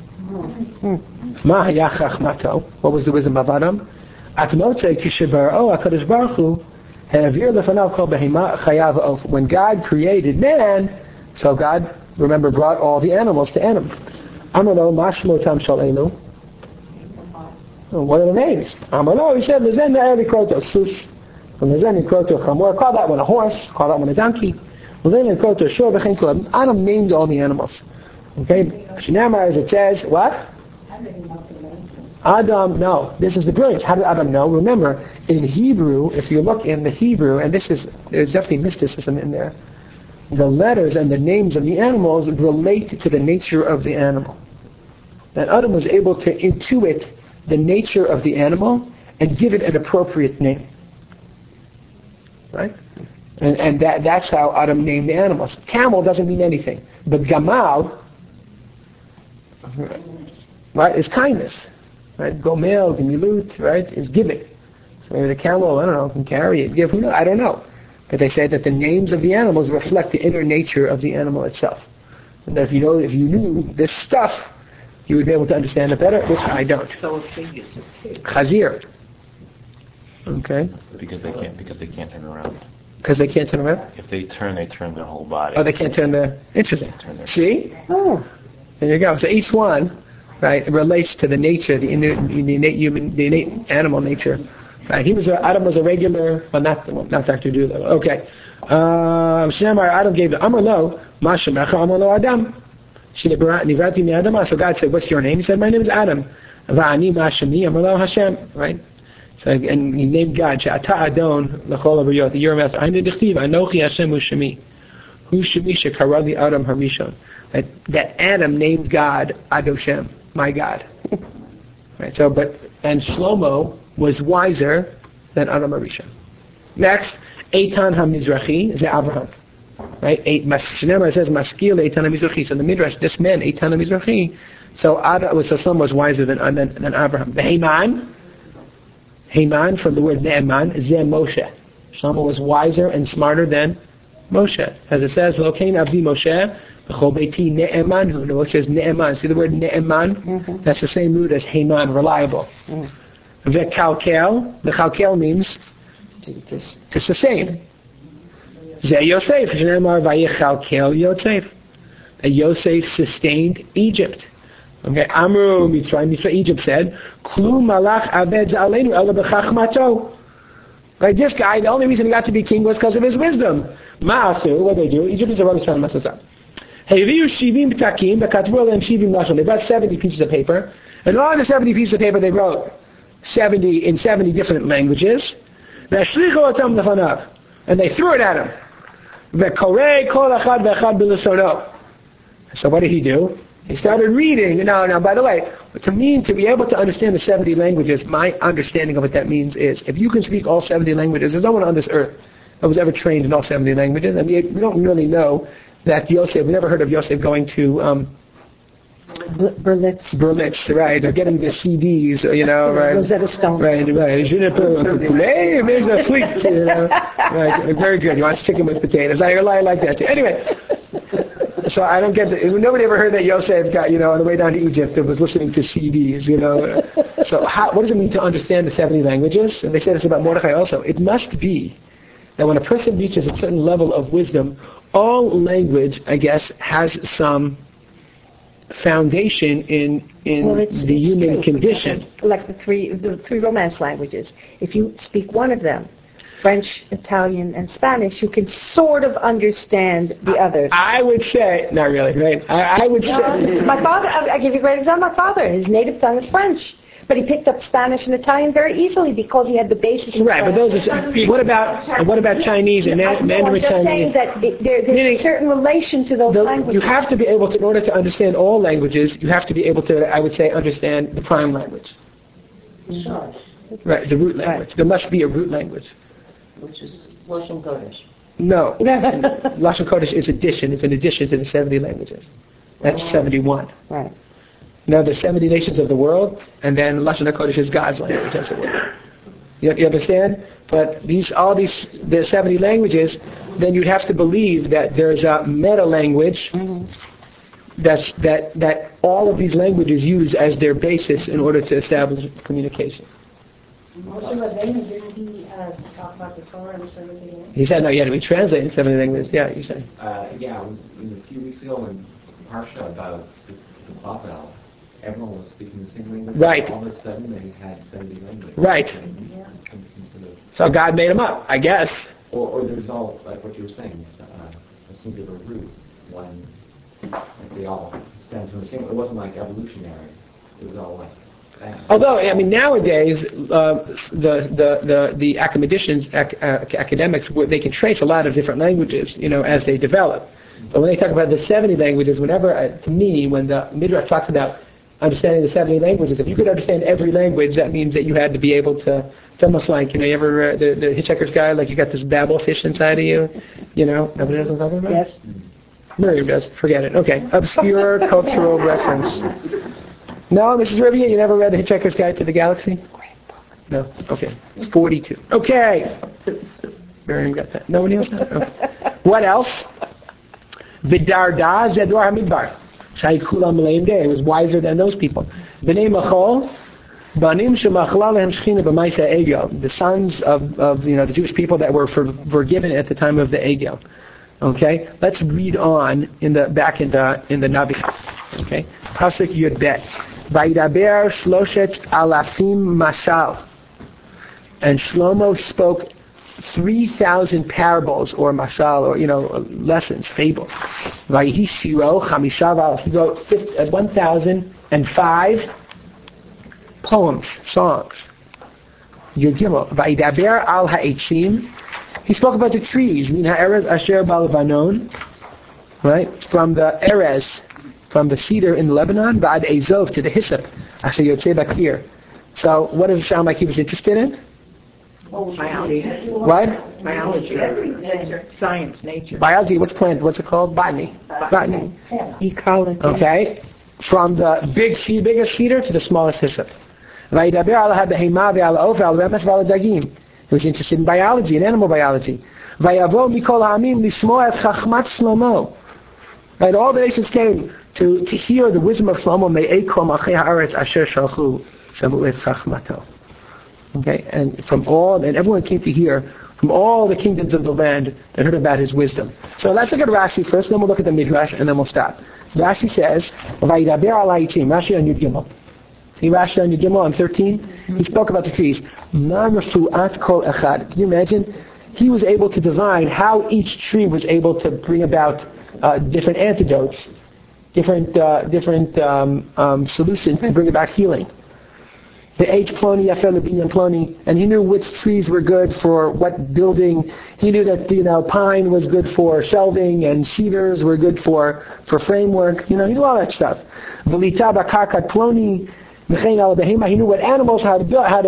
Ma hayachach mato. What was the wisdom of Adam? Atmotzei kishebara'o HaKadosh Baruch Hu ha'avir lefanav kol behema chayav ha'of. When God created man, so God, remember, brought all the animals to Adam. Amalo mashmotam shal elu. What are the names? Amalo, he said, lezen na'eli kroto sus. Lezen kroto chamor. Call that one a horse. Call that one a donkey. Adam named all the animals. Okay? Shinamar, as it says, what? Adam, no. This is the brilliance. How did Adam know? Remember, in Hebrew, if you look in the Hebrew, and there's definitely mysticism in there, the letters and the names of the animals relate to the nature of the animal. And Adam was able to intuit the nature of the animal and give it an appropriate name. Right? And that's how Adam named the animals. Camel doesn't mean anything. But Gamal, Right? Is kindness. Right? Gomel, gemilut, right? Is giving. So maybe the camel, I don't know, can carry it, give, who knows? I don't know. But they say that the names of the animals reflect the inner nature of the animal itself. And that if you knew this stuff, you would be able to understand it better, which I don't. So a pig is a pig. Chazir. Okay? Because they can't turn around. Because they can't turn around? If they turn their whole body. Oh, they can't turn interesting. See? Oh. There you go. So each one, right, relates to the nature, the innate animal nature. Right? Adam was a regular, but not Dr. Doolittle. Okay. Adam gave the Amar Lo, Masha Mecha Amar Lo Adam. So God said, what's your name? He said, my name is Adam. Va'ani Mashami Amar Lo Hashem. Right? So, and he named God, She'ata Adon L'chol Abriyot. You're a master. Ani Dichtiv, Anochi Hashem U'Shemi. Hu Shemi Shekarali Adam Harishon. That Adam named God Adoshem, my God. Right? So, and Shlomo was wiser than Adam Harishon. Next, Eitan HaMizrachi is Abraham. Right? Shneimar says Maskil Eitan HaMizrachi. So the Midrash, this man Eitan HaMizrachi. So Shlomo was wiser than Abraham. The Haman from the word Ne'eman is Moshe. Shlomo was wiser and smarter than Moshe. As it says, Lokein Avdi Moshe, B'chol Beiti Ne'eman, who Moshe is Ne'eman. See the word Ne'eman? Mm-hmm. That's the same root as Haman, reliable. Mm-hmm. Ve'kalkel, the Kalkel means to sustain. Ze Yosef, Shneimar Vayichalkel Yosef. Yosef sustained Egypt. Okay, Amru Mitzrayim, Egypt said, Klu malach aved aleinu ela b'chachmato. Like this guy, the only reason he got to be king was because of his wisdom. Ma'asu, what they do? Egypt is a rubbish trying to mess us up. Heviu shivim ptakim, bekatvu aleim shivim lashon. They brought 70 pieces of paper, and all the 70 pieces of paper they wrote 70 in 70 different languages. Ve'shlichu otam lefanav, and they threw it at him. Ve'korei kol achad ve'achad b'lesono. So what did he do? He started reading. Now, by the way, to be able to understand the 70 languages, my understanding of what that means is, if you can speak all 70 languages, there's no one on this earth that was ever trained in all 70 languages. And we don't really know that Yosef, we never heard of Yosef going to Berlitz, right, or getting the CDs, right. Rosetta Stone. Right. Hey, there's a fleet, right, very good. You want chicken with potatoes. I like that too. Anyway. So I don't get nobody ever heard that Yosef got, on the way down to Egypt and was listening to CDs, So what does it mean to understand the 70 languages? And they say this about Mordechai also. It must be that when a person reaches a certain level of wisdom, all language, I guess, has some foundation in the human condition. Like the three Romance languages. If you speak one of them, French, Italian, and Spanish, you can sort of understand the others. I would say, not really, right? I would say... My father, I'll give you a great example. My father, his native tongue is French. But he picked up Spanish and Italian very easily because he had the basis of right, French. But what about Chinese and Mandarin Chinese? I'm just saying that there's a certain relation to those languages. You have to be able to, in order to understand all languages, you have to be able to, I would say, understand the prime language. Sure. Right, the root language. Right. There must be a root language. Which is Lashon Kodesh. No. Lashon Kodesh is addition. It's an addition to the 70 languages. That's 71. Right. Now there's 70 nations of the world, and then Lashon Kodesh is God's language, as it were. You understand? But the 70 languages, then you'd have to believe that there's a meta language that all of these languages use as their basis in order to establish communication. Moshe Rabbeinu, didn't he talk about the Torah in 70 languages? He said, no, you had to be translated in 70 languages. Yeah, you said. A few weeks ago when Parsha about the Babel, everyone was speaking the same language. Right. All of a sudden they had 70 languages. Right. So God made them up, I guess. Or there's all, like what you were saying, a singular root. One, like they all stem from the same. It wasn't like evolutionary. It was all like. Although, nowadays, the academics, they can trace a lot of different languages, as they develop. But when they talk about the 70 languages, whenever, to me, when the Midrash talks about understanding the 70 languages, if you could understand every language, that means that you had to be able to, it's almost like, you ever, the Hitchhiker's Guide, like you got this babble fish inside of you, nobody knows what I'm talking about? Yes. Miriam does. Forget it. Okay. Obscure cultural reference. No, Mrs. Riviere, you never read The Hitchhiker's Guide to the Galaxy? No. Okay. It's 42. Okay. Miriam got that. Nobody else? Okay. What else? Vidarda Zedor Hamidbar. Shai Kulam Malaim Day. It was wiser than those people. B'nei Machol. Banim Shemachla Lehem Shechina B'maisa Egel. The sons of the Jewish people that were forgiven at the time of the Egel. Okay. Let's read on back in the Navi. Okay. Pasuk Yud Bet. Vaidaber Shloshet Alafim Mashal. And Shlomo spoke 3,000 parables or mashal or lessons, fables. Vayhi Shiro Chamishav. He wrote 1,005 poems, songs. Yud Gimel. Vaidaber Al Ha'etzim. He spoke about the trees. Min ha'erez asher ba'lebanon. Right, from the erez, from the cedar in Lebanon, Ba'ad Ezov to the hyssop, Asher Yotzei Bakir. So, what does it sound like he was interested in? Biology. What? Biology. Science, nature. Biology. What's it called? Botany. Ecology. Okay. From the biggest cedar to the smallest hyssop. He was interested in biology and animal biology. And all the nations came to hear the wisdom of Shlomo. Okay, and everyone came to hear from all the kingdoms of the land that heard about his wisdom. So let's look at Rashi first, then we'll look at the Midrash, and then we'll stop. Rashi says, Rashi on Yud Gimel. See Rashi on Yud Gimel on 13? He spoke about the trees. Can you imagine? He was able to divine how each tree was able to bring about different antidotes, different solutions to bring about healing. The H Ploni, Yafel Ploni, and he knew which trees were good for what building. He knew that pine was good for shelving, and cedars were good for framework. He knew all that stuff. Velita Bakarkat Ploni, Mechain Al Behema. He knew what animals, how to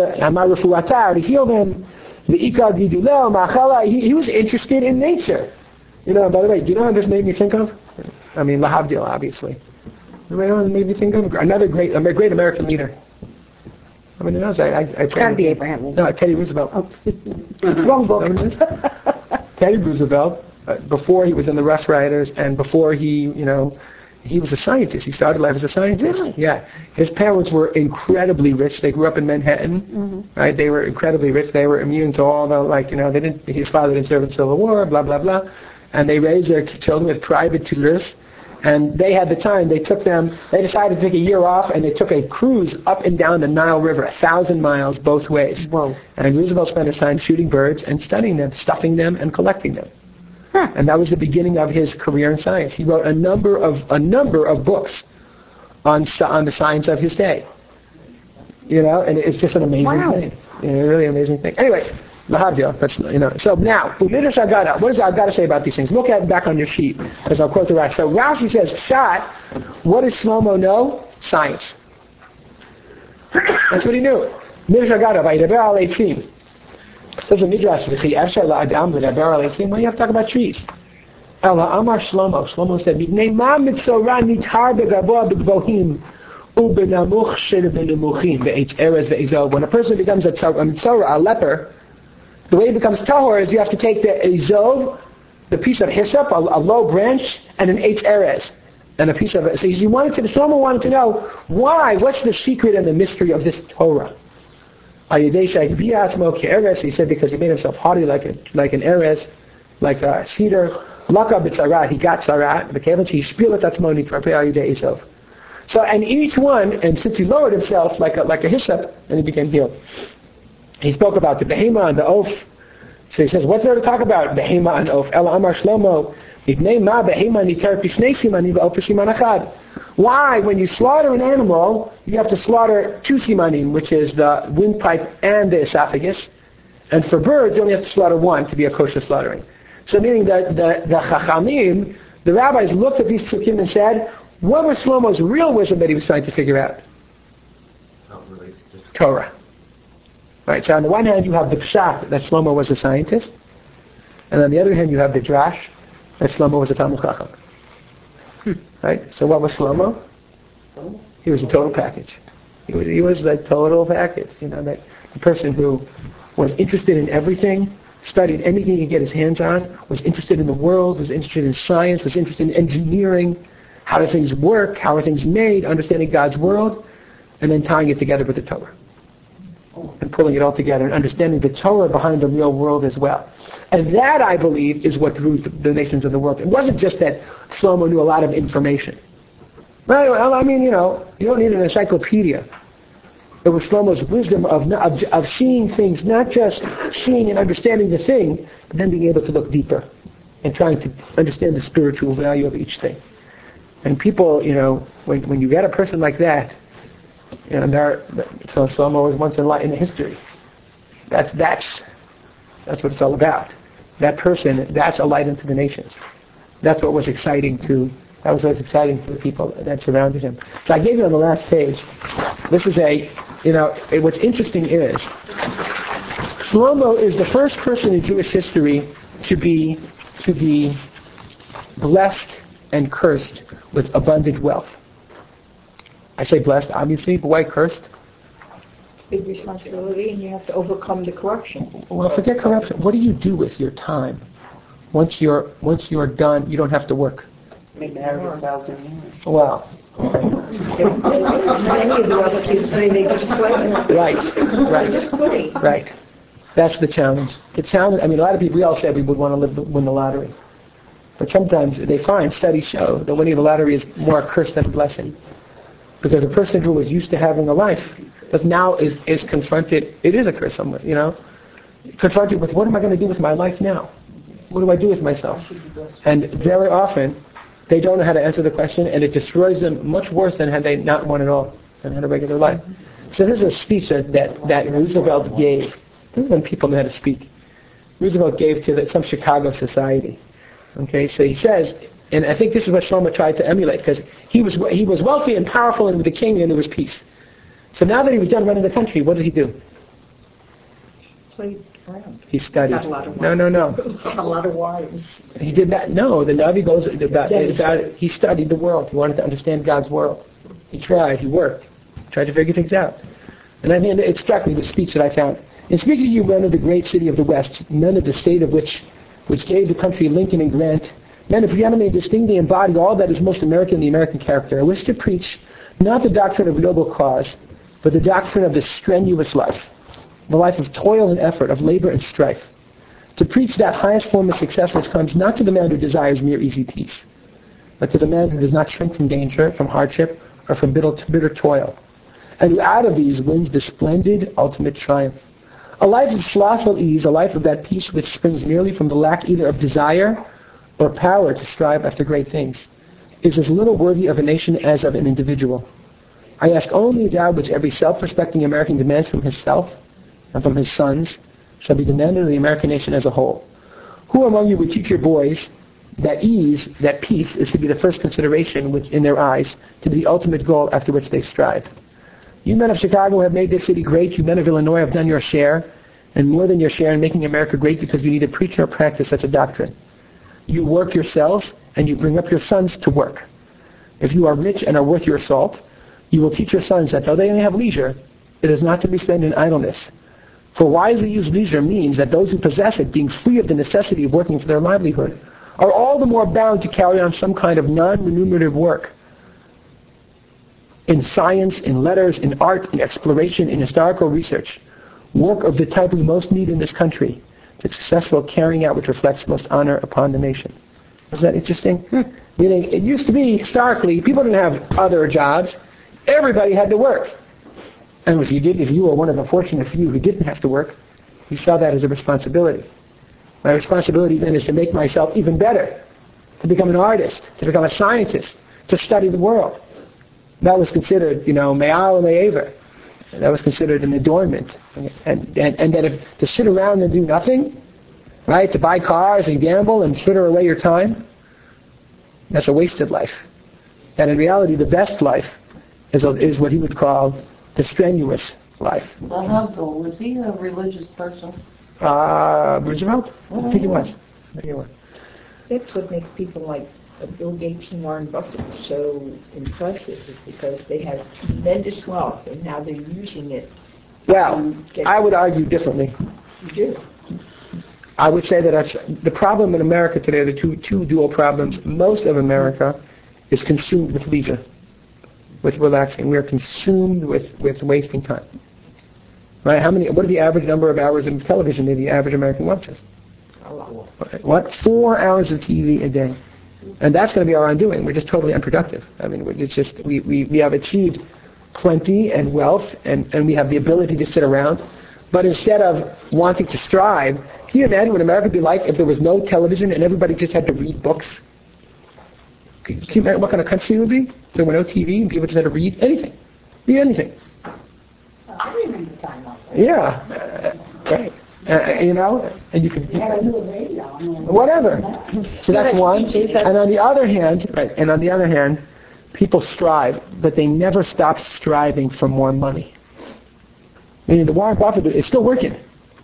heal them. The Ikar Giduleo Machala. He was interested in nature. By the way, do you know what this made me think of? I mean, Lahavdil, obviously. Anybody know what it made me think of? Another great American leader. I mean, I Can't be Abraham Lincoln. No, Teddy Roosevelt. Oh. Wrong book. Teddy Roosevelt, before he was in the Rough Riders, and before he was a scientist. He started life as a scientist. Really? Yeah. His parents were incredibly rich. They grew up in Manhattan. Mm-hmm. Right? They were incredibly rich. They were immune to all the, his father didn't serve in the Civil War, blah, blah, blah. And they raised their children with private tutors. And they had the time. They decided to take a year off, and they took a cruise up and down the Nile River, 1,000 miles both ways. Whoa. And Roosevelt spent his time shooting birds and studying them, stuffing them, and collecting them. Huh. And that was the beginning of his career in science. He wrote a number of books on the science of his day. And it's just an amazing thing. Really amazing thing. Anyway, Lahavdil, So now, Midrash Agada, what does Agada say about these things? Look at it back on your sheet, as I'll quote the Rashi. So Rashi says, Pshat, what does Shlomo know? Science. That's what he knew. Midrash Agada, Vaydaber al Eitzim. Says the Midrash, why do you have to talk about trees? Ela Amar Shlomo. Shlomo said, when a person becomes a leper, the way it becomes tahor is you have to take the ezov, the piece of hyssop, a low branch, and an eight erez, and a piece of it. So Shlomo wanted to know why. What's the secret and the mystery of this Torah? He said because he made himself haughty like an erez, like a cedar. Laka b'tzarat, he got tzarat. The kevanchi shpilat atzmoni tarpei ayudei ezov. So, and each one, and since he lowered himself like a hyssop, then he became healed. He spoke about the behema and the oaf. So he says, what's there to talk about? Behema and oaf. Ela Amar Shlomo, why, when you slaughter an animal, you have to slaughter two simanim, which is the windpipe and the esophagus. And for birds, you only have to slaughter one to be a kosher slaughtering. So meaning that the chachamim, the rabbis looked at these psukim and said, what was Shlomo's real wisdom that he was trying to figure out? How it relates to Torah. Right, so on the one hand you have the pshat that Shlomo was a scientist, and on the other hand you have the drash that Shlomo was a Talmud Chacham. Right? So what was Shlomo? He was a total package. He was the total package. That the person who was interested in everything, studied anything he could get his hands on, was interested in the world, was interested in science, was interested in engineering, how do things work, how are things made, understanding God's world, and then tying it together with the Torah. And pulling it all together and understanding the Torah behind the real world as well. And that, I believe, is what drew the nations of the world. It wasn't just that Shlomo knew a lot of information. Well, I mean, you don't need an encyclopedia. It was Shlomo's wisdom of seeing things, not just seeing and understanding the thing, but then being able to look deeper and trying to understand the spiritual value of each thing. And people, when you get a person like that, so Shlomo was once in history. That's what it's all about. That person, that's a light unto the nations. That's what was exciting to the people that surrounded him. So I gave you on the last page. This is what's interesting is Shlomo is the first person in Jewish history to be blessed and cursed with abundant wealth. I say blessed, obviously, but why cursed? Big responsibility, and you have to overcome the corruption. Well, forget corruption. What do you do with your time? Once you're done, you don't have to work. Make an average of 1,000 years. Wow. Many of the relatives say they just Right. That's the challenge. The challenge. I mean, a lot of people. We all said we would want to win the lottery, but sometimes studies show that winning the lottery is more a curse than a blessing, because a person who was used to having a life, but now is confronted. It is a curse somewhere, confronted with what am I going to do with my life now? What do I do with myself? And very often, they don't know how to answer the question, and it destroys them much worse than had they not won at all and had a regular life. So this is a speech that Roosevelt gave. This is when people know how to speak. Roosevelt gave to some Chicago society. Okay, so he says, and I think this is what Shlomo tried to emulate, because he was wealthy and powerful and with the king, and there was peace. So now that he was done running the country, what did he do? Played around. He studied. Got a lot of No. A lot of wives. He did that. No, the Navi goes about. He studied the world. He wanted to understand God's world. He tried. He worked. Tried to figure things out. And I mean, it struck me, the speech that I found. In speaking to you, men of the great city of the West, men of the state of which gave the country Lincoln and Grant, men of preeminently distinctly embody all that is most American in the American character, I wish to preach not the doctrine of noble cause, but the doctrine of the strenuous life, the life of toil and effort, of labor and strife. To preach that highest form of success which comes not to the man who desires mere easy peace, but to the man who does not shrink from danger, from hardship, or from bitter toil, and who out of these wins the splendid ultimate triumph. A life of slothful ease, a life of that peace which springs merely from the lack either of desire or power to strive after great things, is as little worthy of a nation as of an individual. I ask only that which every self-respecting American demands from himself and from his sons shall be demanded of the American nation as a whole. Who among you would teach your boys that ease, that peace, is to be the first consideration which, in their eyes, to be the ultimate goal after which they strive? You men of Chicago have made this city great. You men of Illinois have done your share, and more than your share in making America great, because you neither preach nor practice such a doctrine. You work yourselves, and you bring up your sons to work. If you are rich and are worth your salt, you will teach your sons that though they may have leisure, it is not to be spent in idleness. For wisely used leisure means that those who possess it, being free of the necessity of working for their livelihood, are all the more bound to carry on some kind of non-remunerative work in science, in letters, in art, in exploration, in historical research, work of the type we most need in this country, the successful carrying out which reflects most honor upon the nation. Is that interesting? Meaning, it used to be, historically, people didn't have other jobs. Everybody had to work. And if you were one of the fortunate few who didn't have to work, you saw that as a responsibility. My responsibility then is to make myself even better, to become an artist, to become a scientist, to study the world. That was considered, me'al me'aver. That was considered an adornment. And that if to sit around and do nothing, right, to buy cars and gamble and fritter away your time, that's a wasted life. And in reality, the best life is what he would call the strenuous life. Was he a religious person? Roosevelt? I think he was. That's what makes people like Bill Gates and Warren Buffett are so impressive is because they have tremendous wealth, and now they're using it. Well, I would argue differently. You do. I would say that the problem in America today, the two dual problems. Most of America is consumed with leisure, with relaxing. We are consumed with wasting time. Right? What are the average number of hours of television that the average American watches? What? 4 hours of TV a day. And that's going to be our undoing. We're just totally unproductive. I mean, it's just, we have achieved plenty and wealth, and we have the ability to sit around. But instead of wanting to strive, can you imagine what America would be like if there was no television and everybody just had to read books? Can you imagine what kind of country it would be? If there were no TV and people just had to read anything. Read anything. I remember time like that. Yeah. Right. And you could... Yeah, I do a radio. Whatever. So that's one. And on the other hand, people strive, but they never stop striving for more money. Meaning the Warren Buffett is still working.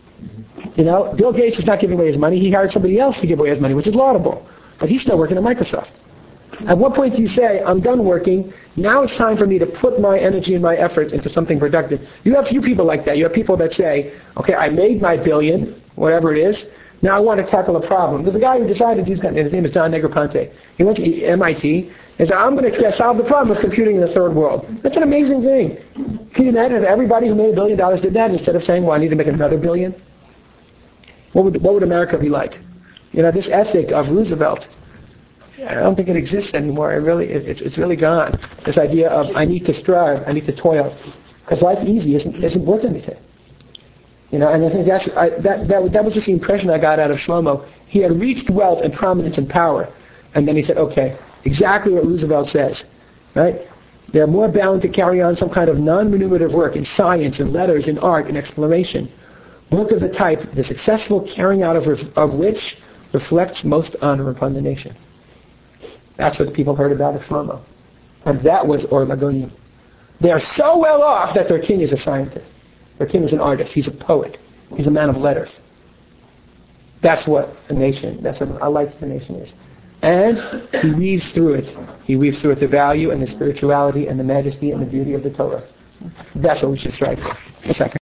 Bill Gates is not giving away his money. He hired somebody else to give away his money, which is laudable. But he's still working at Microsoft. At what point do you say, I'm done working, now it's time for me to put my energy and my efforts into something productive? You have few people like that. You have people that say, okay, I made my billion, whatever it is, now I want to tackle a problem. There's a guy who decided, his name is John Negroponte. He went to MIT and said, I'm going to solve the problem of computing in the third world. That's an amazing thing. Can you imagine if everybody who made $1 billion did that instead of saying, well, I need to make another billion? What would America be like? This ethic of Roosevelt, I don't think it exists anymore. It's really gone. This idea of I need to strive, I need to toil, because life easy isn't worth anything. And I think that was just the impression I got out of Shlomo. He had reached wealth and prominence and power, and then he said, okay, exactly what Roosevelt says, right? They're more bound to carry on some kind of non-remunerative work in science, in letters, in art, in exploration, work of the type, the successful carrying out of which reflects most honor upon the nation. That's what the people heard about at Shlomo. And that was Or LaGoyim. They are so well off that their king is a scientist. Their king is an artist. He's a poet. He's a man of letters. That's what a nation, that's what a light to the nation is. And he weaves through it. He weaves through it the value and the spirituality and the majesty and the beauty of the Torah. That's what we should strive for. A second.